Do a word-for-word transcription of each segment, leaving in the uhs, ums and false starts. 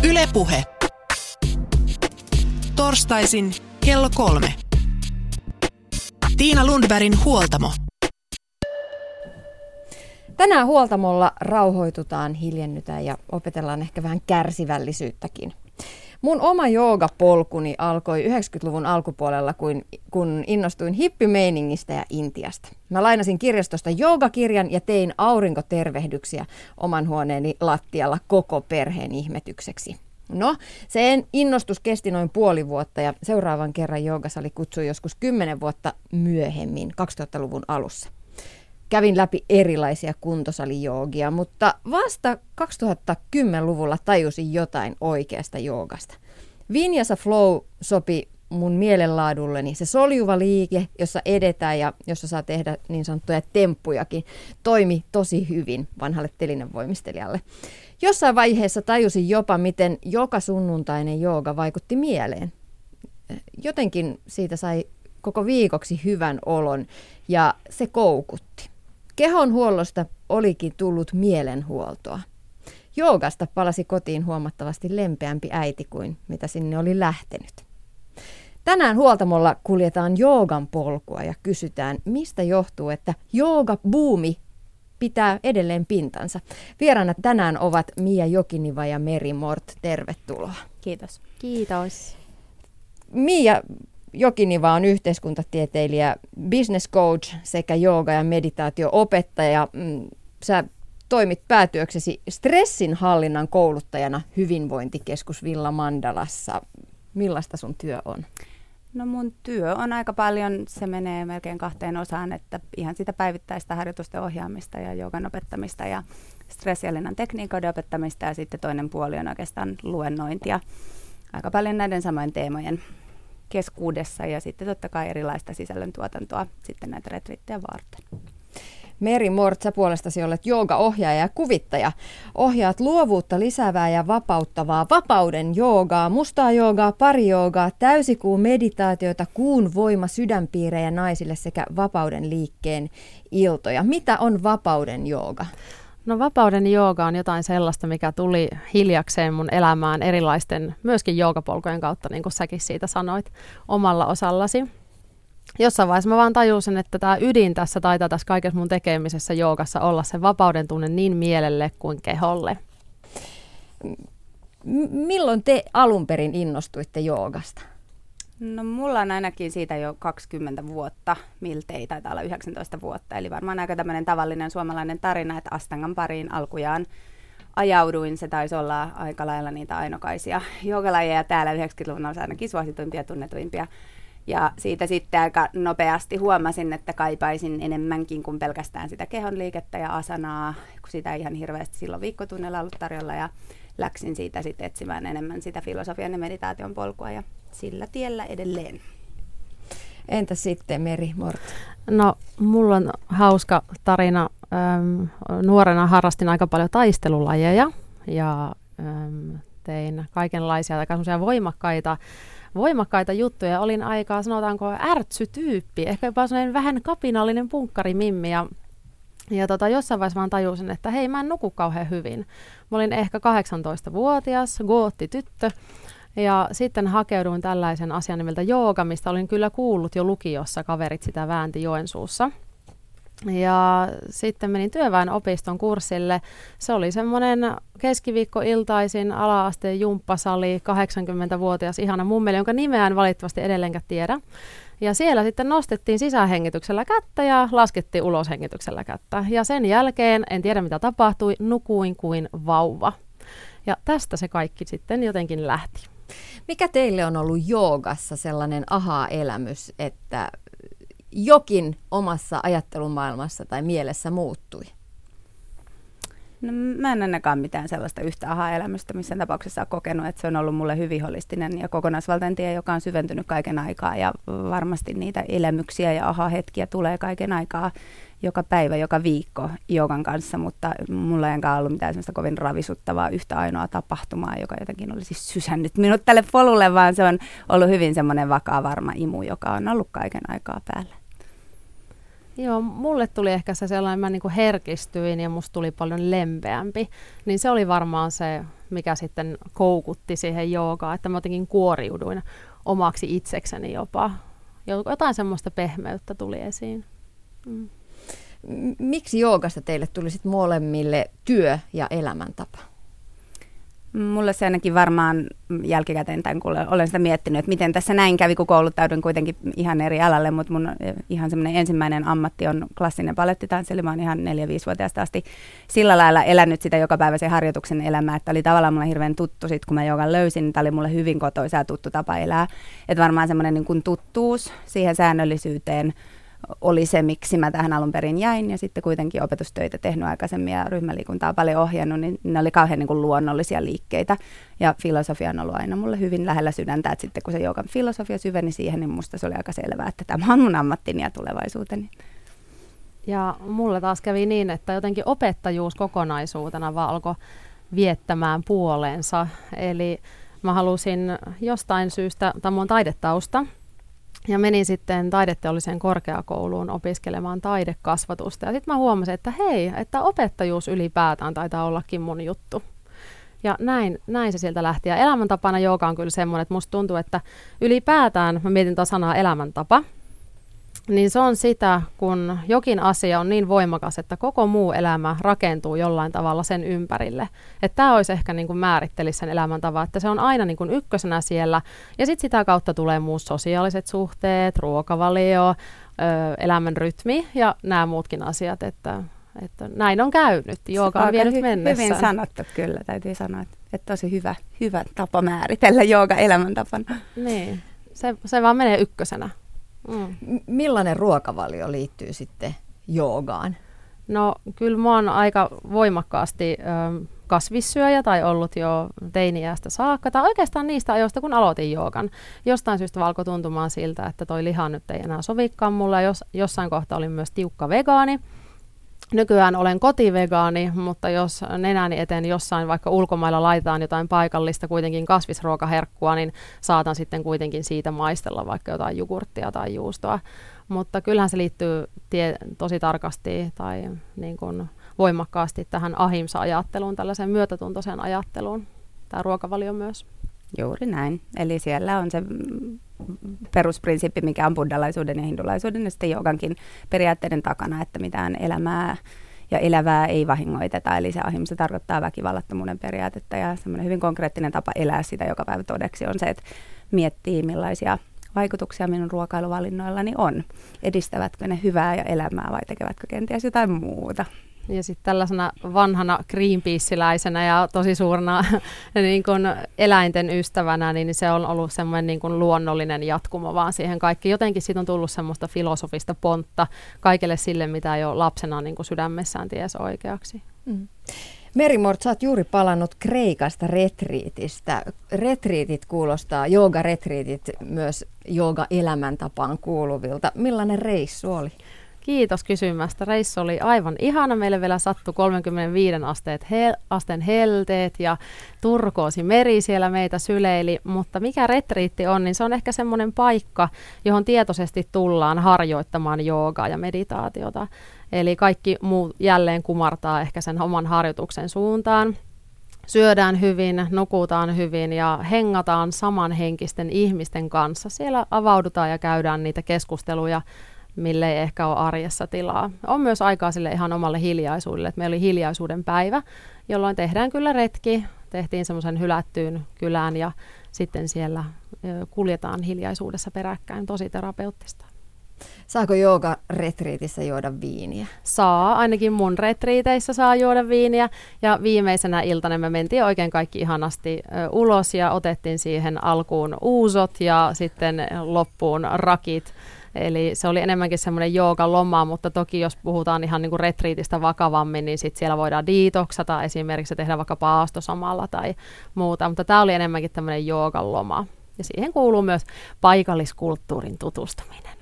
Yle Puhe. Torstaisin kello kolme. Tiina Lundbergin Huoltamo. Tänään Huoltamolla rauhoitutaan, hiljennytään ja opetellaan ehkä vähän kärsivällisyyttäkin. Mun oma joogapolkuni alkoi yhdeksänkymmentäluvun alkupuolella, kun, kun innostuin hippimeiningistä ja Intiasta. Mä lainasin kirjastosta joogakirjan ja tein aurinkotervehdyksiä oman huoneeni lattialla koko perheen ihmetykseksi. No, sen innostus kesti noin puoli vuotta ja seuraavan kerran joogasali kutsui joskus kymmenen vuotta myöhemmin, kaksituhattaluvun alussa. Kävin läpi erilaisia kuntosalijoogia, mutta vasta kaksituhattakymmenluvulla tajusin jotain oikeasta joogasta. Vinyasa Flow sopi mun mielenlaadulleni. Se soljuva liike, jossa edetään ja jossa saa tehdä niin sanottuja temppujakin, toimi tosi hyvin vanhalle telinevoimistelijalle. Jossain vaiheessa tajusin jopa, miten joka sunnuntainen jooga vaikutti mieleen. Jotenkin siitä sai koko viikoksi hyvän olon ja se koukutti. Kehonhuollosta olikin tullut mielenhuoltoa. Joogasta palasi kotiin huomattavasti lempeämpi äiti kuin mitä sinne oli lähtenyt. Tänään Huoltamolla kuljetaan joogan polkua ja kysytään, mistä johtuu, että joogabuumi pitää edelleen pintansa. Vieraana tänään ovat Mia Jokiniva ja Meri Mort. Tervetuloa. Kiitos. Kiitos. Mia Jokiniva on yhteiskuntatieteilijä, business coach sekä jooga- ja meditaatio-opettaja. Sä toimit päätyöksesi stressinhallinnan kouluttajana Hyvinvointikeskus Villa Mandalassa. Millaista sun työ on? No mun työ on aika paljon, se menee melkein kahteen osaan, että ihan sitä päivittäistä harjoitusten ohjaamista ja joogan opettamista ja stressihallinnan tekniikoiden opettamista ja sitten toinen puoli on oikeastaan luennointia. Aika paljon näiden samojen teemojen keskuudessa ja sitten totta kai erilaista sisällöntuotantoa sitten näitä retriittejä varten. Meri Mort, sä puolestasi olet joogaohjaaja ja kuvittaja. Ohjaat luovuutta lisäävää ja vapauttavaa vapauden joogaa, mustaa joogaa, parijoogaa, täysikuun meditaatioita, kuun voima, sydänpiirejä naisille sekä vapauden liikkeen iltoja. Mitä on vapauden jooga? No vapauden jooga on jotain sellaista, mikä tuli hiljakseen mun elämään erilaisten myöskin joogapolkujen kautta, niin kuin säkin siitä sanoit omalla osallasi. Jossain vaiheessa mä vaan tajusin, että tämä ydin tässä taitaa tässä kaikessa mun tekemisessä joogassa olla se vapauden tunne niin mielelle kuin keholle. M- milloin te alun perin innostuitte joogasta? No mulla on ainakin siitä jo kaksikymmentä vuotta, miltei taitaa olla yhdeksäntoista vuotta. Eli varmaan aika tämmöinen tavallinen suomalainen tarina, että Astangan pariin alkujaan ajauduin. Se taisi olla aika lailla niitä ainokaisia joogalajeja täällä yhdeksänkymmentäluvun alussa ainakin suosituimpia ja tunnetuimpia. Ja siitä sitten aika nopeasti huomasin, että kaipaisin enemmänkin kuin pelkästään sitä kehonliikettä ja asanaa, kun sitä ei ihan hirveästi silloin viikkotunnilla ollut tarjolla. Ja läksin siitä sitten etsimään enemmän sitä filosofian ja meditaation polkua ja sillä tiellä edelleen. Entä sitten Meri Mort? No mulla on hauska tarina. Öm, nuorena harrastin aika paljon taistelulajeja ja öm, tein kaikenlaisia aika voimakkaita voimakkaita juttuja. Olin aika, sanotaanko, ärtsytyyppi, ehkä jopa sellainen vähän kapinallinen punkkarimimmi. Ja, ja tota, jossain vaiheessa vaan tajusin, että hei, mä en nuku kauhean hyvin. Mä olin ehkä kahdeksantoistavuotias, gootti-tyttö. Ja sitten hakeuduin tällaisen asian nimeltä jooga, mistä olin kyllä kuullut jo lukiossa, kaverit sitä väänti Joensuussa. Ja sitten menin työväenopiston kurssille. Se oli semmoinen keskiviikkoiltaisin ala-asteen jumppasali, kahdeksankymmentävuotias ihana mummeli, jonka nimeä en valitettavasti edelleenkään tiedä. Ja siellä sitten nostettiin sisähengityksellä kättä ja laskettiin uloshengityksellä kättä. Ja sen jälkeen, en tiedä mitä tapahtui, nukuin kuin vauva. Ja tästä se kaikki sitten jotenkin lähti. Mikä teille on ollut joogassa sellainen aha-elämys, että jokin omassa ajattelumaailmassa tai mielessä muuttui? No, mä en ainakaan mitään sellaista yhtä aha-elämystä missään tapauksessa ole kokenut, että se on ollut mulle hyvin holistinen ja kokonaisvaltainen tie, joka on syventynyt kaiken aikaa ja varmasti niitä elämyksiä ja aha-hetkiä tulee kaiken aikaa joka päivä, joka viikko joogan kanssa, mutta mulla ei enkaan ollut mitään sellaista kovin ravisuttavaa yhtä ainoa tapahtumaa, joka jotenkin olisi sysännyt minut tälle polulle, vaan se on ollut hyvin semmoinen vakaa varma imu, joka on ollut kaiken aikaa päällä. Joo, mulle tuli ehkä se sellainen, mä niin kuin herkistyin ja musta tuli paljon lempeämpi. Niin se oli varmaan se, mikä sitten koukutti siihen joogaan, että mä jotenkin kuoriuduin omaksi itsekseni jopa. Jotain semmoista pehmeyttä tuli esiin. Mm. Miksi joogasta teille tuli sitten molemmille työ ja elämäntapa? Mulle se ainakin varmaan jälkikäteen, tämän, kun olen sitä miettinyt, että miten tässä näin kävi, kun kouluttaudun kuitenkin ihan eri alalle, mutta mun ihan semmoinen ensimmäinen ammatti on klassinen balettitanssi, eli mä oon ihan neljä-viisivuotiaasta asti sillä lailla elänyt sitä jokapäiväisen harjoituksen elämää, että oli tavallaan mulle hirveän tuttu sit, kun mä joogan löysin, niin tämä oli mulle hyvin kotoisa ja tuttu tapa elää, että varmaan semmoinen niin kuin tuttuus siihen säännöllisyyteen oli se, miksi mä tähän alun perin jäin, ja sitten kuitenkin opetustöitä tehnyt aikaisemmin ja ryhmäliikuntaa paljon ohjannut, niin ne oli kauhean niin kuin luonnollisia liikkeitä, ja filosofia on ollut aina mulle hyvin lähellä sydäntä, että sitten kun se joogan filosofia syveni siihen, niin musta se oli aika selvää, että tämä on mun ammattini ja tulevaisuuteni. Ja mulle taas kävi niin, että jotenkin opettajuus kokonaisuutena vaan alkoi viettämään puoleensa, eli mä halusin jostain syystä, tai mun taidetausta, ja menin sitten taideteolliseen korkeakouluun opiskelemaan taidekasvatusta. Ja sitten mä huomasin, että hei, että opettajuus ylipäätään taitaa ollakin mun juttu. Ja näin, näin se sieltä lähti. Ja elämäntapana jooga on kyllä semmoinen, että musta tuntuu, että ylipäätään, mä mietin tätä sanaa elämäntapa, niin se on sitä, kun jokin asia on niin voimakas, että koko muu elämä rakentuu jollain tavalla sen ympärille. Että tämä olisi ehkä niin kuin määrittelisi sen elämäntavan, että se on aina niin kuin ykkösenä siellä. Ja sitten sitä kautta tulee muut sosiaaliset suhteet, ruokavalio, ö, elämän rytmi ja nämä muutkin asiat, että, että näin on käynyt. Jooga on vienyt hy- mennessään. Hyvin sanottu kyllä, täytyy sanoa, että, että tosi hyvä, hyvä tapa määritellä jooga elämäntapana. Niin, se, se vaan menee ykkösenä. Mm. Millainen ruokavalio liittyy sitten joogaan? No kyllä mä oon aika voimakkaasti ö, kasvissyöjä tai ollut jo teini-iästä saakka, tai oikeastaan niistä ajoista, kun aloitin joogan. Jostain syystä alkoi tuntumaan siltä, että toi liha nyt ei enää sovikaan mulle. Jos, jossain kohtaa olin myös tiukka vegaani. Nykyään olen kotivegaani, mutta jos nenäni eteen jossain vaikka ulkomailla laitetaan jotain paikallista kuitenkin kasvisruokaherkkua, niin saatan sitten kuitenkin siitä maistella vaikka jotain jogurttia tai juustoa. Mutta kyllähän se liittyy tie, tosi tarkasti tai niin kuin voimakkaasti tähän ahimsa-ajatteluun, tällaiseen myötätuntoiseen ajatteluun, tämä ruokavalio myös. Juuri näin. Eli siellä on se perusprinsiippi, mikä on buddhalaisuuden ja hindulaisuuden ja sitten joogankin periaatteiden takana, että mitään elämää ja elävää ei vahingoiteta. Eli se ahimsa tarkoittaa väkivallattomuuden periaatetta ja semmoinen hyvin konkreettinen tapa elää sitä joka päivä todeksi on se, että miettii millaisia vaikutuksia minun ruokailuvalinnoillani on. Edistävätkö ne hyvää ja elämää vai tekevätkö kenties jotain muuta? Ja sitten tällaisena vanhana Greenpeace-läisenä ja tosi suurena niin kun eläinten ystävänä, niin se on ollut semmoinen niin kun luonnollinen jatkumo vaan siihen kaikki. Jotenkin siitä on tullut semmoista filosofista pontta kaikelle sille, mitä jo lapsena niin kun sydämessään ties oikeaksi. Mm. Meri-Mort, sä oot juuri palannut Kreikasta retriitistä. Retriitit kuulostaa, jooga-retriitit myös jooga-elämäntapaan kuuluvilta. Millainen reissu oli? Kiitos kysymästä. Reissu oli aivan ihana. Meille vielä sattui kolmekymmentäviisi asteet hel- asteen helteet ja turkoosi meri siellä meitä syleili. Mutta mikä retriitti on, niin se on ehkä semmoinen paikka, johon tietoisesti tullaan harjoittamaan joogaa ja meditaatiota. Eli kaikki muu jälleen kumartaa ehkä sen oman harjoituksen suuntaan. Syödään hyvin, nukutaan hyvin ja hengataan samanhenkisten ihmisten kanssa. Siellä avaudutaan ja käydään niitä keskusteluja, mille ei ehkä ole arjessa tilaa. On myös aikaa sille ihan omalle hiljaisuudelle, että meillä oli hiljaisuuden päivä, jolloin tehdään kyllä retki. Tehtiin semmoisen hylättyyn kylään ja sitten siellä kuljetaan hiljaisuudessa peräkkäin. Tosi terapeuttista. Saako jooga-retriitissä juoda viiniä? Saa, ainakin mun retriiteissä saa juoda viiniä. Ja viimeisenä iltana me mentiin oikein kaikki ihanasti ö, ulos ja otettiin siihen alkuun uusot ja sitten loppuun rakit. Eli se oli enemmänkin semmoinen joogaloma, mutta toki jos puhutaan ihan niin kuin retriitistä vakavammin, niin sitten siellä voidaan diitoksata esimerkiksi ja tehdä vaikka paasto samalla tai muuta. Mutta tämä oli enemmänkin tämmöinen joogaloma. Ja siihen kuuluu myös paikalliskulttuurin tutustuminen.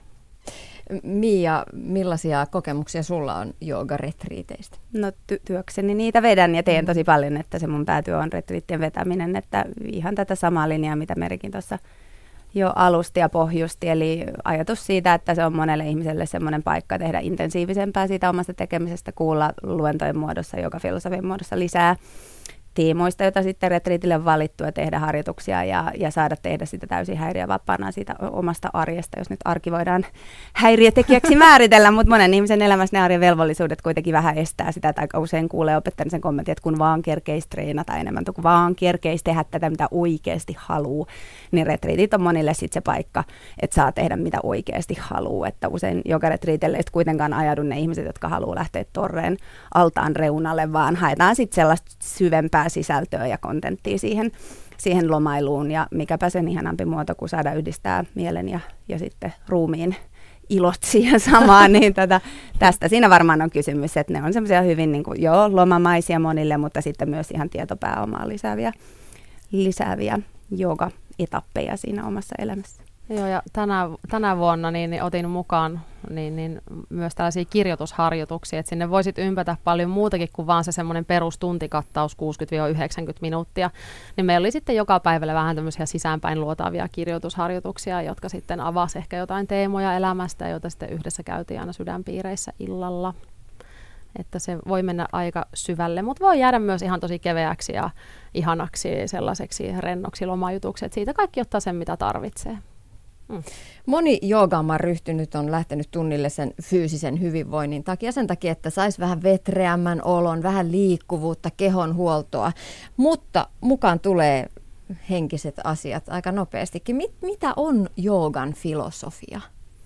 Mia, millaisia kokemuksia sulla on joogaretriiteistä? No ty- työkseni niitä vedän ja teen tosi paljon, että se mun päätyö on retriittien vetäminen, että ihan tätä samaa linjaa, mitä Merikin tuossa jo alusti ja pohjusti, eli ajatus siitä, että se on monelle ihmiselle semmoinen paikka tehdä intensiivisempää siitä omasta tekemisestä, kuulla luentojen muodossa, joka filosofian muodossa lisää tiimoista, joita sitten retriitille on valittu ja tehdä harjoituksia ja, ja saada tehdä sitä täysin häiriövapaana siitä omasta arjesta, jos nyt arki voidaan häiriötekijäksi määritellä, mutta monen ihmisen elämässä ne arjen velvollisuudet kuitenkin vähän estää sitä, että aika usein kuulee opettajan sen kommentin, että kun vaan kerkeisi treenata enemmän, kun vaan kerkeisi tehdä tätä, mitä oikeasti haluaa, niin retriitit on monille sitten se paikka, että saa tehdä mitä oikeasti haluaa, että usein joka retriitille ei kuitenkaan ajaudu ne ihmiset, jotka haluaa lähteä torreen altaan reunalle, vaan haetaan sitten sellaista syvempää sisältöä ja kontenttia siihen, siihen lomailuun ja mikäpä sen ihanampi muoto, kun saada yhdistää mielen ja, ja sitten ruumiin ilot siihen samaan, niin tätä, tästä siinä varmaan on kysymys, että ne on semmoisia hyvin niin kuin, joo, lomamaisia monille, mutta sitten myös ihan tietopääomaa lisääviä, lisääviä jooga-etappeja siinä omassa elämässä. Joo, ja tänä, tänä vuonna niin, niin otin mukaan niin, niin, myös tällaisia kirjoitusharjoituksia, että sinne voisit ympätä paljon muutakin kuin vaan se semmoinen perustuntikattaus kuusikymmentä yhdeksänkymmentä minuuttia. Niin meillä oli sitten joka päivällä vähän tämmöisiä sisäänpäin luotaavia kirjoitusharjoituksia, jotka sitten avasi ehkä jotain teemoja elämästä, joita sitten yhdessä käytiin aina sydänpiireissä illalla. Että se voi mennä aika syvälle, mutta voi jäädä myös ihan tosi keveäksi ja ihanaksi sellaiseksi rennoksi lomajutuksi, että siitä kaikki ottaa sen, mitä tarvitsee. Mm. Moni joogaamaan ryhtynyt on lähtenyt tunnille sen fyysisen hyvinvoinnin takia, sen takia, että saisi vähän vetreämmän olon, vähän liikkuvuutta, kehon huoltoa, mutta mukaan tulee henkiset asiat aika nopeastikin. Mit, mitä on joogan filosofia?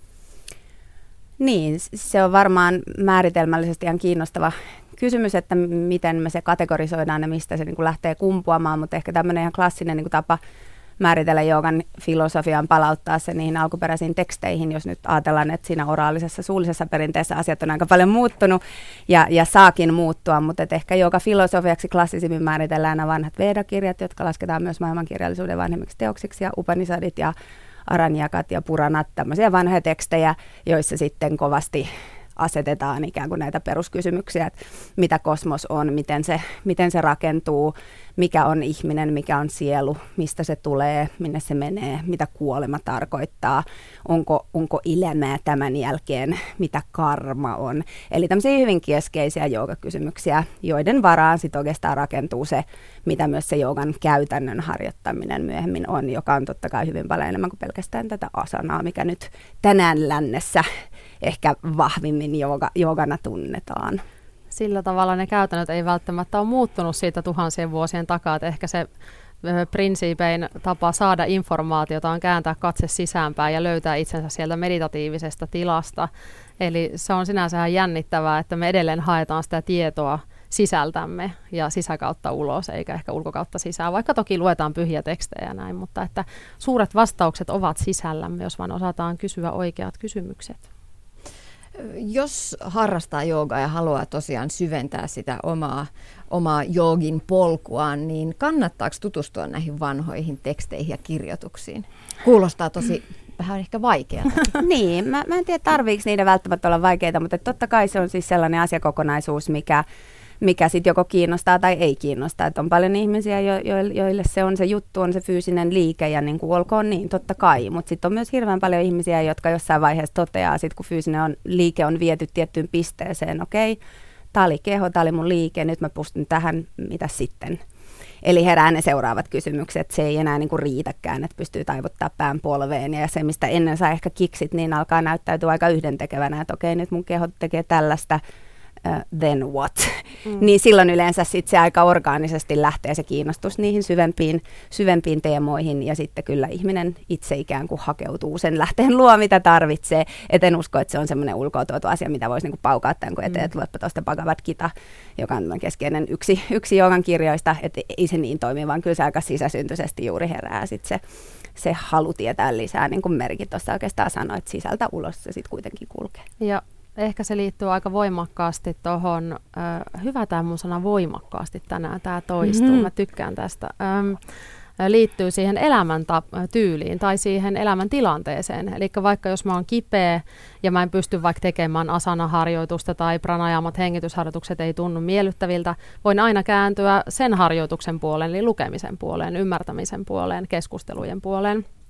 Niin, se on varmaan määritelmällisesti ihan kiinnostava kysymys, että miten me se kategorisoidaan ja mistä se niin kuin lähtee kumpuamaan, mutta ehkä tämmöinen ihan klassinen niin kuin tapa määritellä joogan filosofiaan, palauttaa se niihin alkuperäisiin teksteihin, jos nyt ajatellaan, että siinä oraalisessa, suullisessa perinteessä asiat on aika paljon muuttunut ja, ja saakin muuttua, mutta ehkä jooga filosofiaksi klassisimmin määritellään nämä vanhat Veda-kirjat, jotka lasketaan myös maailmankirjallisuuden vanhemmiksi teoksiksi ja Upanishadit ja Aranyakat ja Puranat, tämmöisiä vanhoja tekstejä, joissa sitten kovasti asetetaan ikään kuin näitä peruskysymyksiä, että mitä kosmos on, miten se, miten se rakentuu, mikä on ihminen, mikä on sielu, mistä se tulee, minne se menee, mitä kuolema tarkoittaa, onko, onko elämää tämän jälkeen, mitä karma on. Eli tämmöisiä hyvin keskeisiä joogakysymyksiä, joiden varaan sitten oikeastaan rakentuu se, mitä myös se joogan käytännön harjoittaminen myöhemmin on, joka on totta kai hyvin paljon enemmän kuin pelkästään tätä asanaa, mikä nyt tänään lännessä ehkä vahvimmin jooga, joogana tunnetaan. Sillä tavalla ne käytännöt ei välttämättä ole muuttunut siitä tuhansien vuosien takaa, että ehkä se prinsiipein tapa saada informaatiota on kääntää katse sisäänpäin ja löytää itsensä sieltä meditatiivisesta tilasta. Eli se on sinänsä ihan jännittävää, että me edelleen haetaan sitä tietoa sisältämme ja sisäkautta ulos, eikä ehkä ulkokautta sisään, vaikka toki luetaan pyhiä tekstejä näin, mutta että suuret vastaukset ovat sisällämme, jos vaan osataan kysyä oikeat kysymykset. Jos harrastaa joogaa ja haluaa tosiaan syventää sitä omaa, omaa joogin polkuaan, niin kannattaako tutustua näihin vanhoihin teksteihin ja kirjoituksiin? Kuulostaa tosi vähän ehkä vaikealta. Niin, mä, mä en tiedä tarviiko niiden välttämättä olla vaikeita, mutta totta kai se on siis sellainen asiakokonaisuus, mikä mikä sitten joko kiinnostaa tai ei kiinnosta. Että on paljon ihmisiä, jo, jo, joille se on se juttu, on se fyysinen liike ja niin kuin olkoon niin, totta kai. Mutta sitten on myös hirveän paljon ihmisiä, jotka jossain vaiheessa toteaa, sit kun fyysinen on, liike on viety tiettyyn pisteeseen, okei, okay, tämä oli keho, tämä oli mun liike, nyt mä pystyn tähän, mitä sitten? Eli herää ne seuraavat kysymykset, se ei enää niin kuin riitäkään, että pystyy taivuttaa pään polveen ja se, mistä ennen sai ehkä kiksit, niin alkaa näyttäytyä aika yhdentekevänä, että okei, okay, nyt mun keho tekee tällaista, Uh, then what? Mm. Niin silloin yleensä sit se aika orgaanisesti lähtee se kiinnostus niihin syvempiin, syvempiin teemoihin ja sitten kyllä ihminen itse ikään kuin hakeutuu sen lähteen luo, mitä tarvitsee. Et en usko, että se on semmoinen ulkoa tuotu asia, mitä voisi niinku paukauttaa, kun eteen, että luepa tuosta Bhagavad Gita, joka on keskeinen yksi, yksi joogan kirjoista, että ei se niin toimi, vaan kyllä se aika sisäsyntyisesti juuri herää sit se, se halu tietää lisää, niin kuin Merkin tuossa oikeastaan sanoi, että sisältä ulos se sitten kuitenkin kulkee. Ja ehkä se liittyy aika voimakkaasti tuohon, äh, hyvä tämä mun sana voimakkaasti tänään, tämä toistuu, mm-hmm. mä tykkään tästä, ähm, liittyy siihen elämäntyyliin tai siihen elämäntilanteeseen. Eli vaikka jos mä oon kipeä ja mä en pysty vaikka tekemään asanaharjoitusta tai pranajamat, hengitysharjoitukset ei tunnu miellyttäviltä, voin aina kääntyä sen harjoituksen puoleen, eli lukemisen puoleen, ymmärtämisen puoleen, keskustelujen puoleen.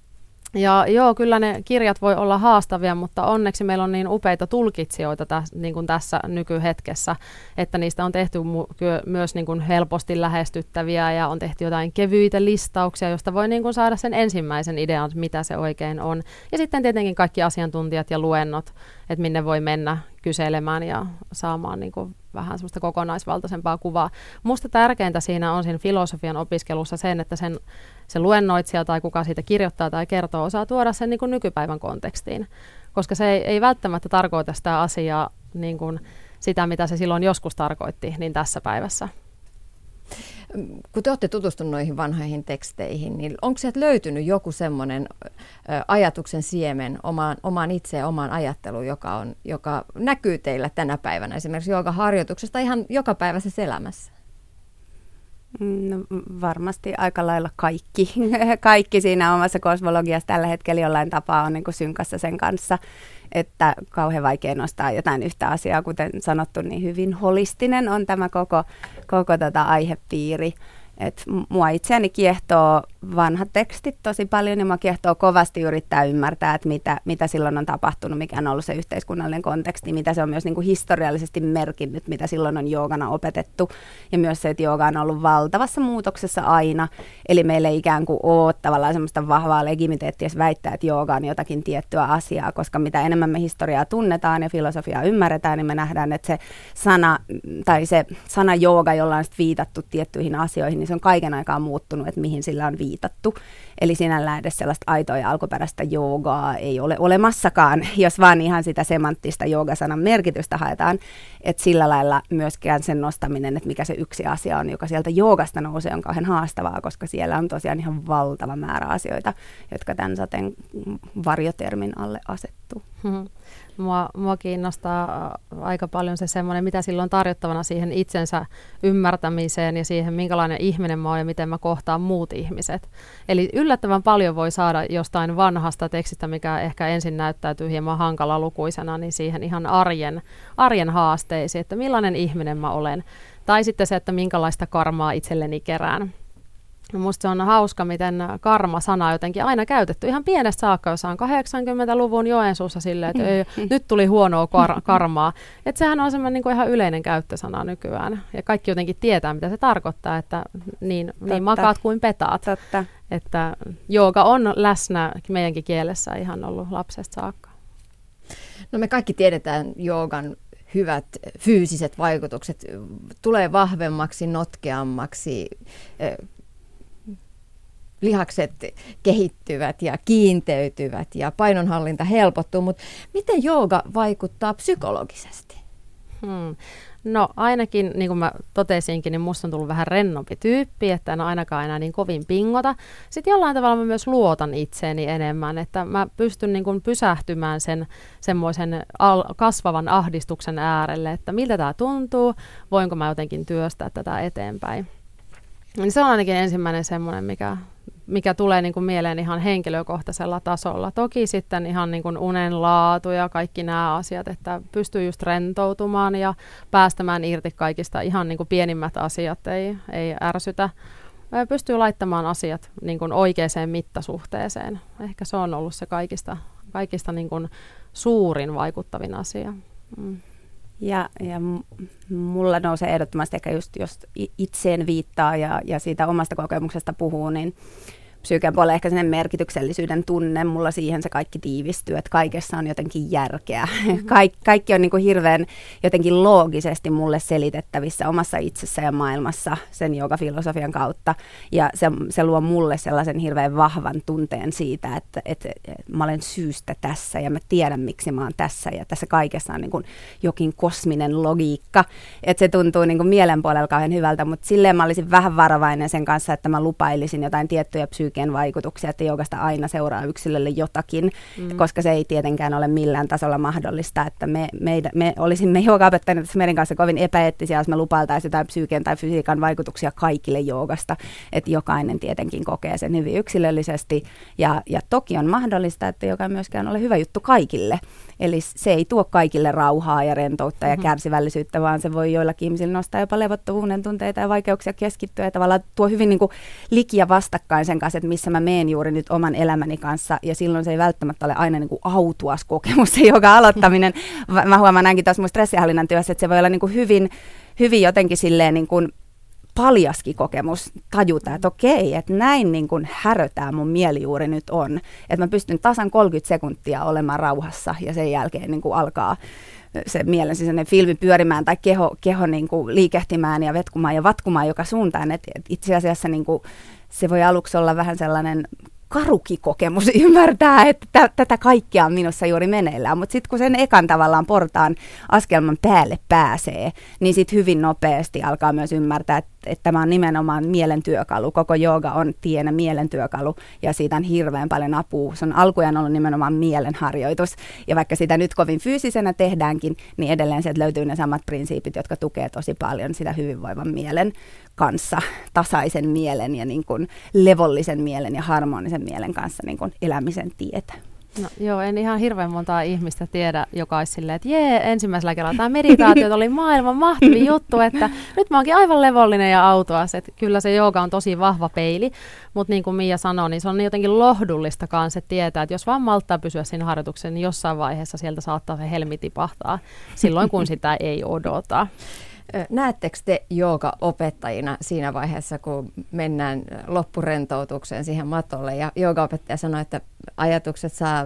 Ja joo, kyllä ne kirjat voi olla haastavia, mutta onneksi meillä on niin upeita tulkitsijoita täs, niin kuin tässä nykyhetkessä, että niistä on tehty mu- myös niin kuin helposti lähestyttäviä ja on tehty jotain kevyitä listauksia, josta voi niin kuin saada sen ensimmäisen idean, mitä se oikein on. Ja sitten tietenkin kaikki asiantuntijat ja luennot, että minne voi mennä kyselemään ja saamaan niin kuin vähän semmoista kokonaisvaltaisempaa kuvaa. Musta tärkeintä siinä on siinä filosofian opiskelussa sen, että sen, se luennoitsija tai kuka siitä kirjoittaa tai kertoo osaa tuoda sen niin kuin nykypäivän kontekstiin, koska se ei, ei välttämättä tarkoita sitä asiaa niin kuin sitä, mitä se silloin joskus tarkoitti, niin tässä päivässä. Kun te olette tutustunut noihin vanhoihin teksteihin, niin onko sieltä löytynyt joku semmoinen ajatuksen siemen omaan, omaan itseen, omaan ajatteluun, joka, on, joka näkyy teillä tänä päivänä esimerkiksi joogaharjoituksesta ihan jokapäiväisessä elämässä? No, varmasti aika lailla kaikki. Kaikki siinä omassa kosmologiassa tällä hetkellä jollain tapaa on niin kuin synkassa sen kanssa, että kauhean vaikea nostaa jotain yhtä asiaa, kuten sanottu, niin hyvin holistinen on tämä koko, koko tota aihepiiri. Et mua itseäni kiehtoo vanhat tekstit tosi paljon ja mua kiehtoo kovasti yrittää ymmärtää, että mitä, mitä silloin on tapahtunut, mikä on ollut se yhteiskunnallinen konteksti, mitä se on myös niin kuin historiallisesti merkinnyt, mitä silloin on joogana opetettu ja myös se, että jooga on ollut valtavassa muutoksessa aina, eli meillä ei ikään kuin ole tavallaan semmoista vahvaa legitimiteettiä väittää, että jooga on jotakin tiettyä asiaa, koska mitä enemmän me historiaa tunnetaan ja filosofiaa ymmärretään, niin me nähdään, että se sana tai se sana jooga, jolla on viitattu tiettyihin asioihin, niin se on kaiken aikaa muuttunut, että mihin sillä on viitattu. Eli sinällään edes sellaista aitoa ja alkuperäistä joogaa ei ole olemassakaan, jos vaan ihan sitä semanttista joogasanan merkitystä haetaan. Että sillä lailla myöskään sen nostaminen, että mikä se yksi asia on, joka sieltä joogasta nousee, on kauhean haastavaa, koska siellä on tosiaan ihan valtava määrä asioita, jotka tämän sateen varjotermin alle asettuu. Hmm. Mua, mua kiinnostaa aika paljon se semmoinen, mitä silloin on tarjottavana siihen itsensä ymmärtämiseen ja siihen, minkälainen ihminen mä oon ja miten mä kohtaan muut ihmiset. Eli yllättävän paljon voi saada jostain vanhasta tekstistä, mikä ehkä ensin näyttäytyy hieman hankalalukuisena, niin siihen ihan arjen, arjen haasteisiin, että millainen ihminen mä olen. Tai sitten se, että minkälaista karmaa itselleni kerään. Minusta se on hauska, miten karma-sana on jotenkin aina käytetty ihan pienestä saakka, jos on kahdeksankymmentäluvun Joensuussa silleen, että ei, nyt tuli huonoa kar- karmaa. Että sehän on semmoinen niin kuin ihan yleinen käyttösana nykyään. Ja kaikki jotenkin tietää, mitä se tarkoittaa, että niin, niin makaat kuin petaat. Totta. Että jooga on läsnä meidänkin kielessä ihan ollut lapsesta saakka. No me kaikki tiedetään joogan hyvät fyysiset vaikutukset. Tulee vahvemmaksi, notkeammaksi, lihakset kehittyvät ja kiinteytyvät ja painonhallinta helpottuu, mutta miten jooga vaikuttaa psykologisesti? Hmm. No ainakin, niin kuin mä totesinkin, niin musta on tullut vähän rennompi tyyppi, että en ainakaan enää niin kovin pingota. Sitten jollain tavalla mä myös luotan itseeni enemmän, että mä pystyn niin kuin pysähtymään sen semmoisen al- kasvavan ahdistuksen äärelle, että miltä tämä tuntuu, voinko mä jotenkin työstää tätä eteenpäin. Niin se on ainakin ensimmäinen semmoinen, mikä, mikä tulee niin kuin mieleen ihan henkilökohtaisella tasolla. Toki sitten ihan niin kuin unen laatu ja kaikki nämä asiat, että pystyy just rentoutumaan ja päästämään irti kaikista ihan niin kuin pienimmät asiat, ei, ei ärsytä. Pystyy laittamaan asiat niin kuin oikeaan mittasuhteeseen. Ehkä se on ollut se kaikista, kaikista niin kuin suurin vaikuttavin asia. Mm. Ja, ja mulla nousee ehdottomasti ehkä just, just itseen viittaa ja, ja siitä omasta kokemuksesta puhuu, niin psyyken puolella ehkä sen merkityksellisyyden tunne, mulla siihen se kaikki tiivistyy, että kaikessa on jotenkin järkeä. Mm-hmm. Kaik, kaikki on niin kuin hirveän jotenkin loogisesti mulle selitettävissä omassa itsessä ja maailmassa sen joogafilosofian kautta. Ja se, se luo mulle sellaisen hirveän vahvan tunteen siitä, että, että, että mä olen syystä tässä ja mä tiedän, miksi mä oon tässä. Ja tässä kaikessa on niin kuin jokin kosminen logiikka. Että se tuntuu niin kuin mielen puolella kauhean hyvältä, mutta silleen mä olisin vähän varovainen sen kanssa, että mä lupailisin jotain tiettyjä psyyken vaikutuksia, että joogasta aina seuraa yksilölle jotakin, mm. koska se ei tietenkään ole millään tasolla mahdollista, että me, me, me olisimme joogaopettajina tässä meidän kanssa kovin epäeettisiä, jos me lupailtaisiin jotain psyyken tai fysiikan vaikutuksia kaikille joogasta, että jokainen tietenkin kokee sen hyvin yksilöllisesti, ja, ja toki on mahdollista, että joka myöskään ole hyvä juttu kaikille, eli se ei tuo kaikille rauhaa ja rentoutta ja mm-hmm. kärsivällisyyttä, vaan se voi joillakin ihmisillä nostaa jopa levottomuuden tunteita ja vaikeuksia keskittyä, ja tavallaan tuo hyvin niin kuin liki ja vastakkain sen kanssa, että missä mä meen juuri nyt oman elämäni kanssa, ja silloin se ei välttämättä ole aina niin kuin autuas kokemus, se joka aloittaminen. Mä huomaan ainakin tuossa mun stressihallinnan työssä, että se voi olla niin kuin hyvin, hyvin jotenkin silleen niin kuin paljaskin kokemus tajuta, että okei, että näin niin kuin härötää mun mieli juuri nyt on. Että mä pystyn tasan kolmekymmentä sekuntia olemaan rauhassa, ja sen jälkeen niin kuin alkaa se mielen sisäinen filmi pyörimään tai keho, keho niin kuin liikehtimään ja vetkumaan ja vatkumaan joka suuntaan. Et, et itse asiassa niin kuin, se voi aluksi olla vähän sellainen karukikokemus ymmärtää, että t- tätä kaikkea on minussa juuri meneillään, mutta sitten kun sen ekan tavallaan portaan askelman päälle pääsee, niin sitten hyvin nopeasti alkaa myös ymmärtää, että, että tämä on nimenomaan mielen työkalu. Koko jooga on tienä mielen työkalu, ja siitä on hirveän paljon apua. Se on alkujaan ollut nimenomaan mielenharjoitus, ja vaikka sitä nyt kovin fyysisenä tehdäänkin, niin edelleen sieltä löytyy ne samat prinsiipit, jotka tukee tosi paljon sitä hyvinvoivan mielen kanssa, tasaisen mielen ja niin kuin levollisen mielen ja harmonisen mielen kanssa niin kuin elämisen tietä. No, joo, en ihan hirveän montaa ihmistä tiedä, joka olisi silleen, että jee, ensimmäisellä kerralla tämä meditaatio oli maailman mahtavin juttu, että nyt mä oonkin aivan levollinen ja autuas, että kyllä se jooga on tosi vahva peili, mutta niin kuin Mia sanoi, niin se on jotenkin lohdullista kanssa, että tietää, että jos vaan malttaa pysyä siinä harjoituksessa, niin jossain vaiheessa sieltä saattaa se helmi tipahtaa silloin, kun sitä ei odota. Näettekö te joogaopettajina siinä vaiheessa, kun mennään loppurentoutukseen siihen matolle, ja joogaopettaja sanoi, että ajatukset saa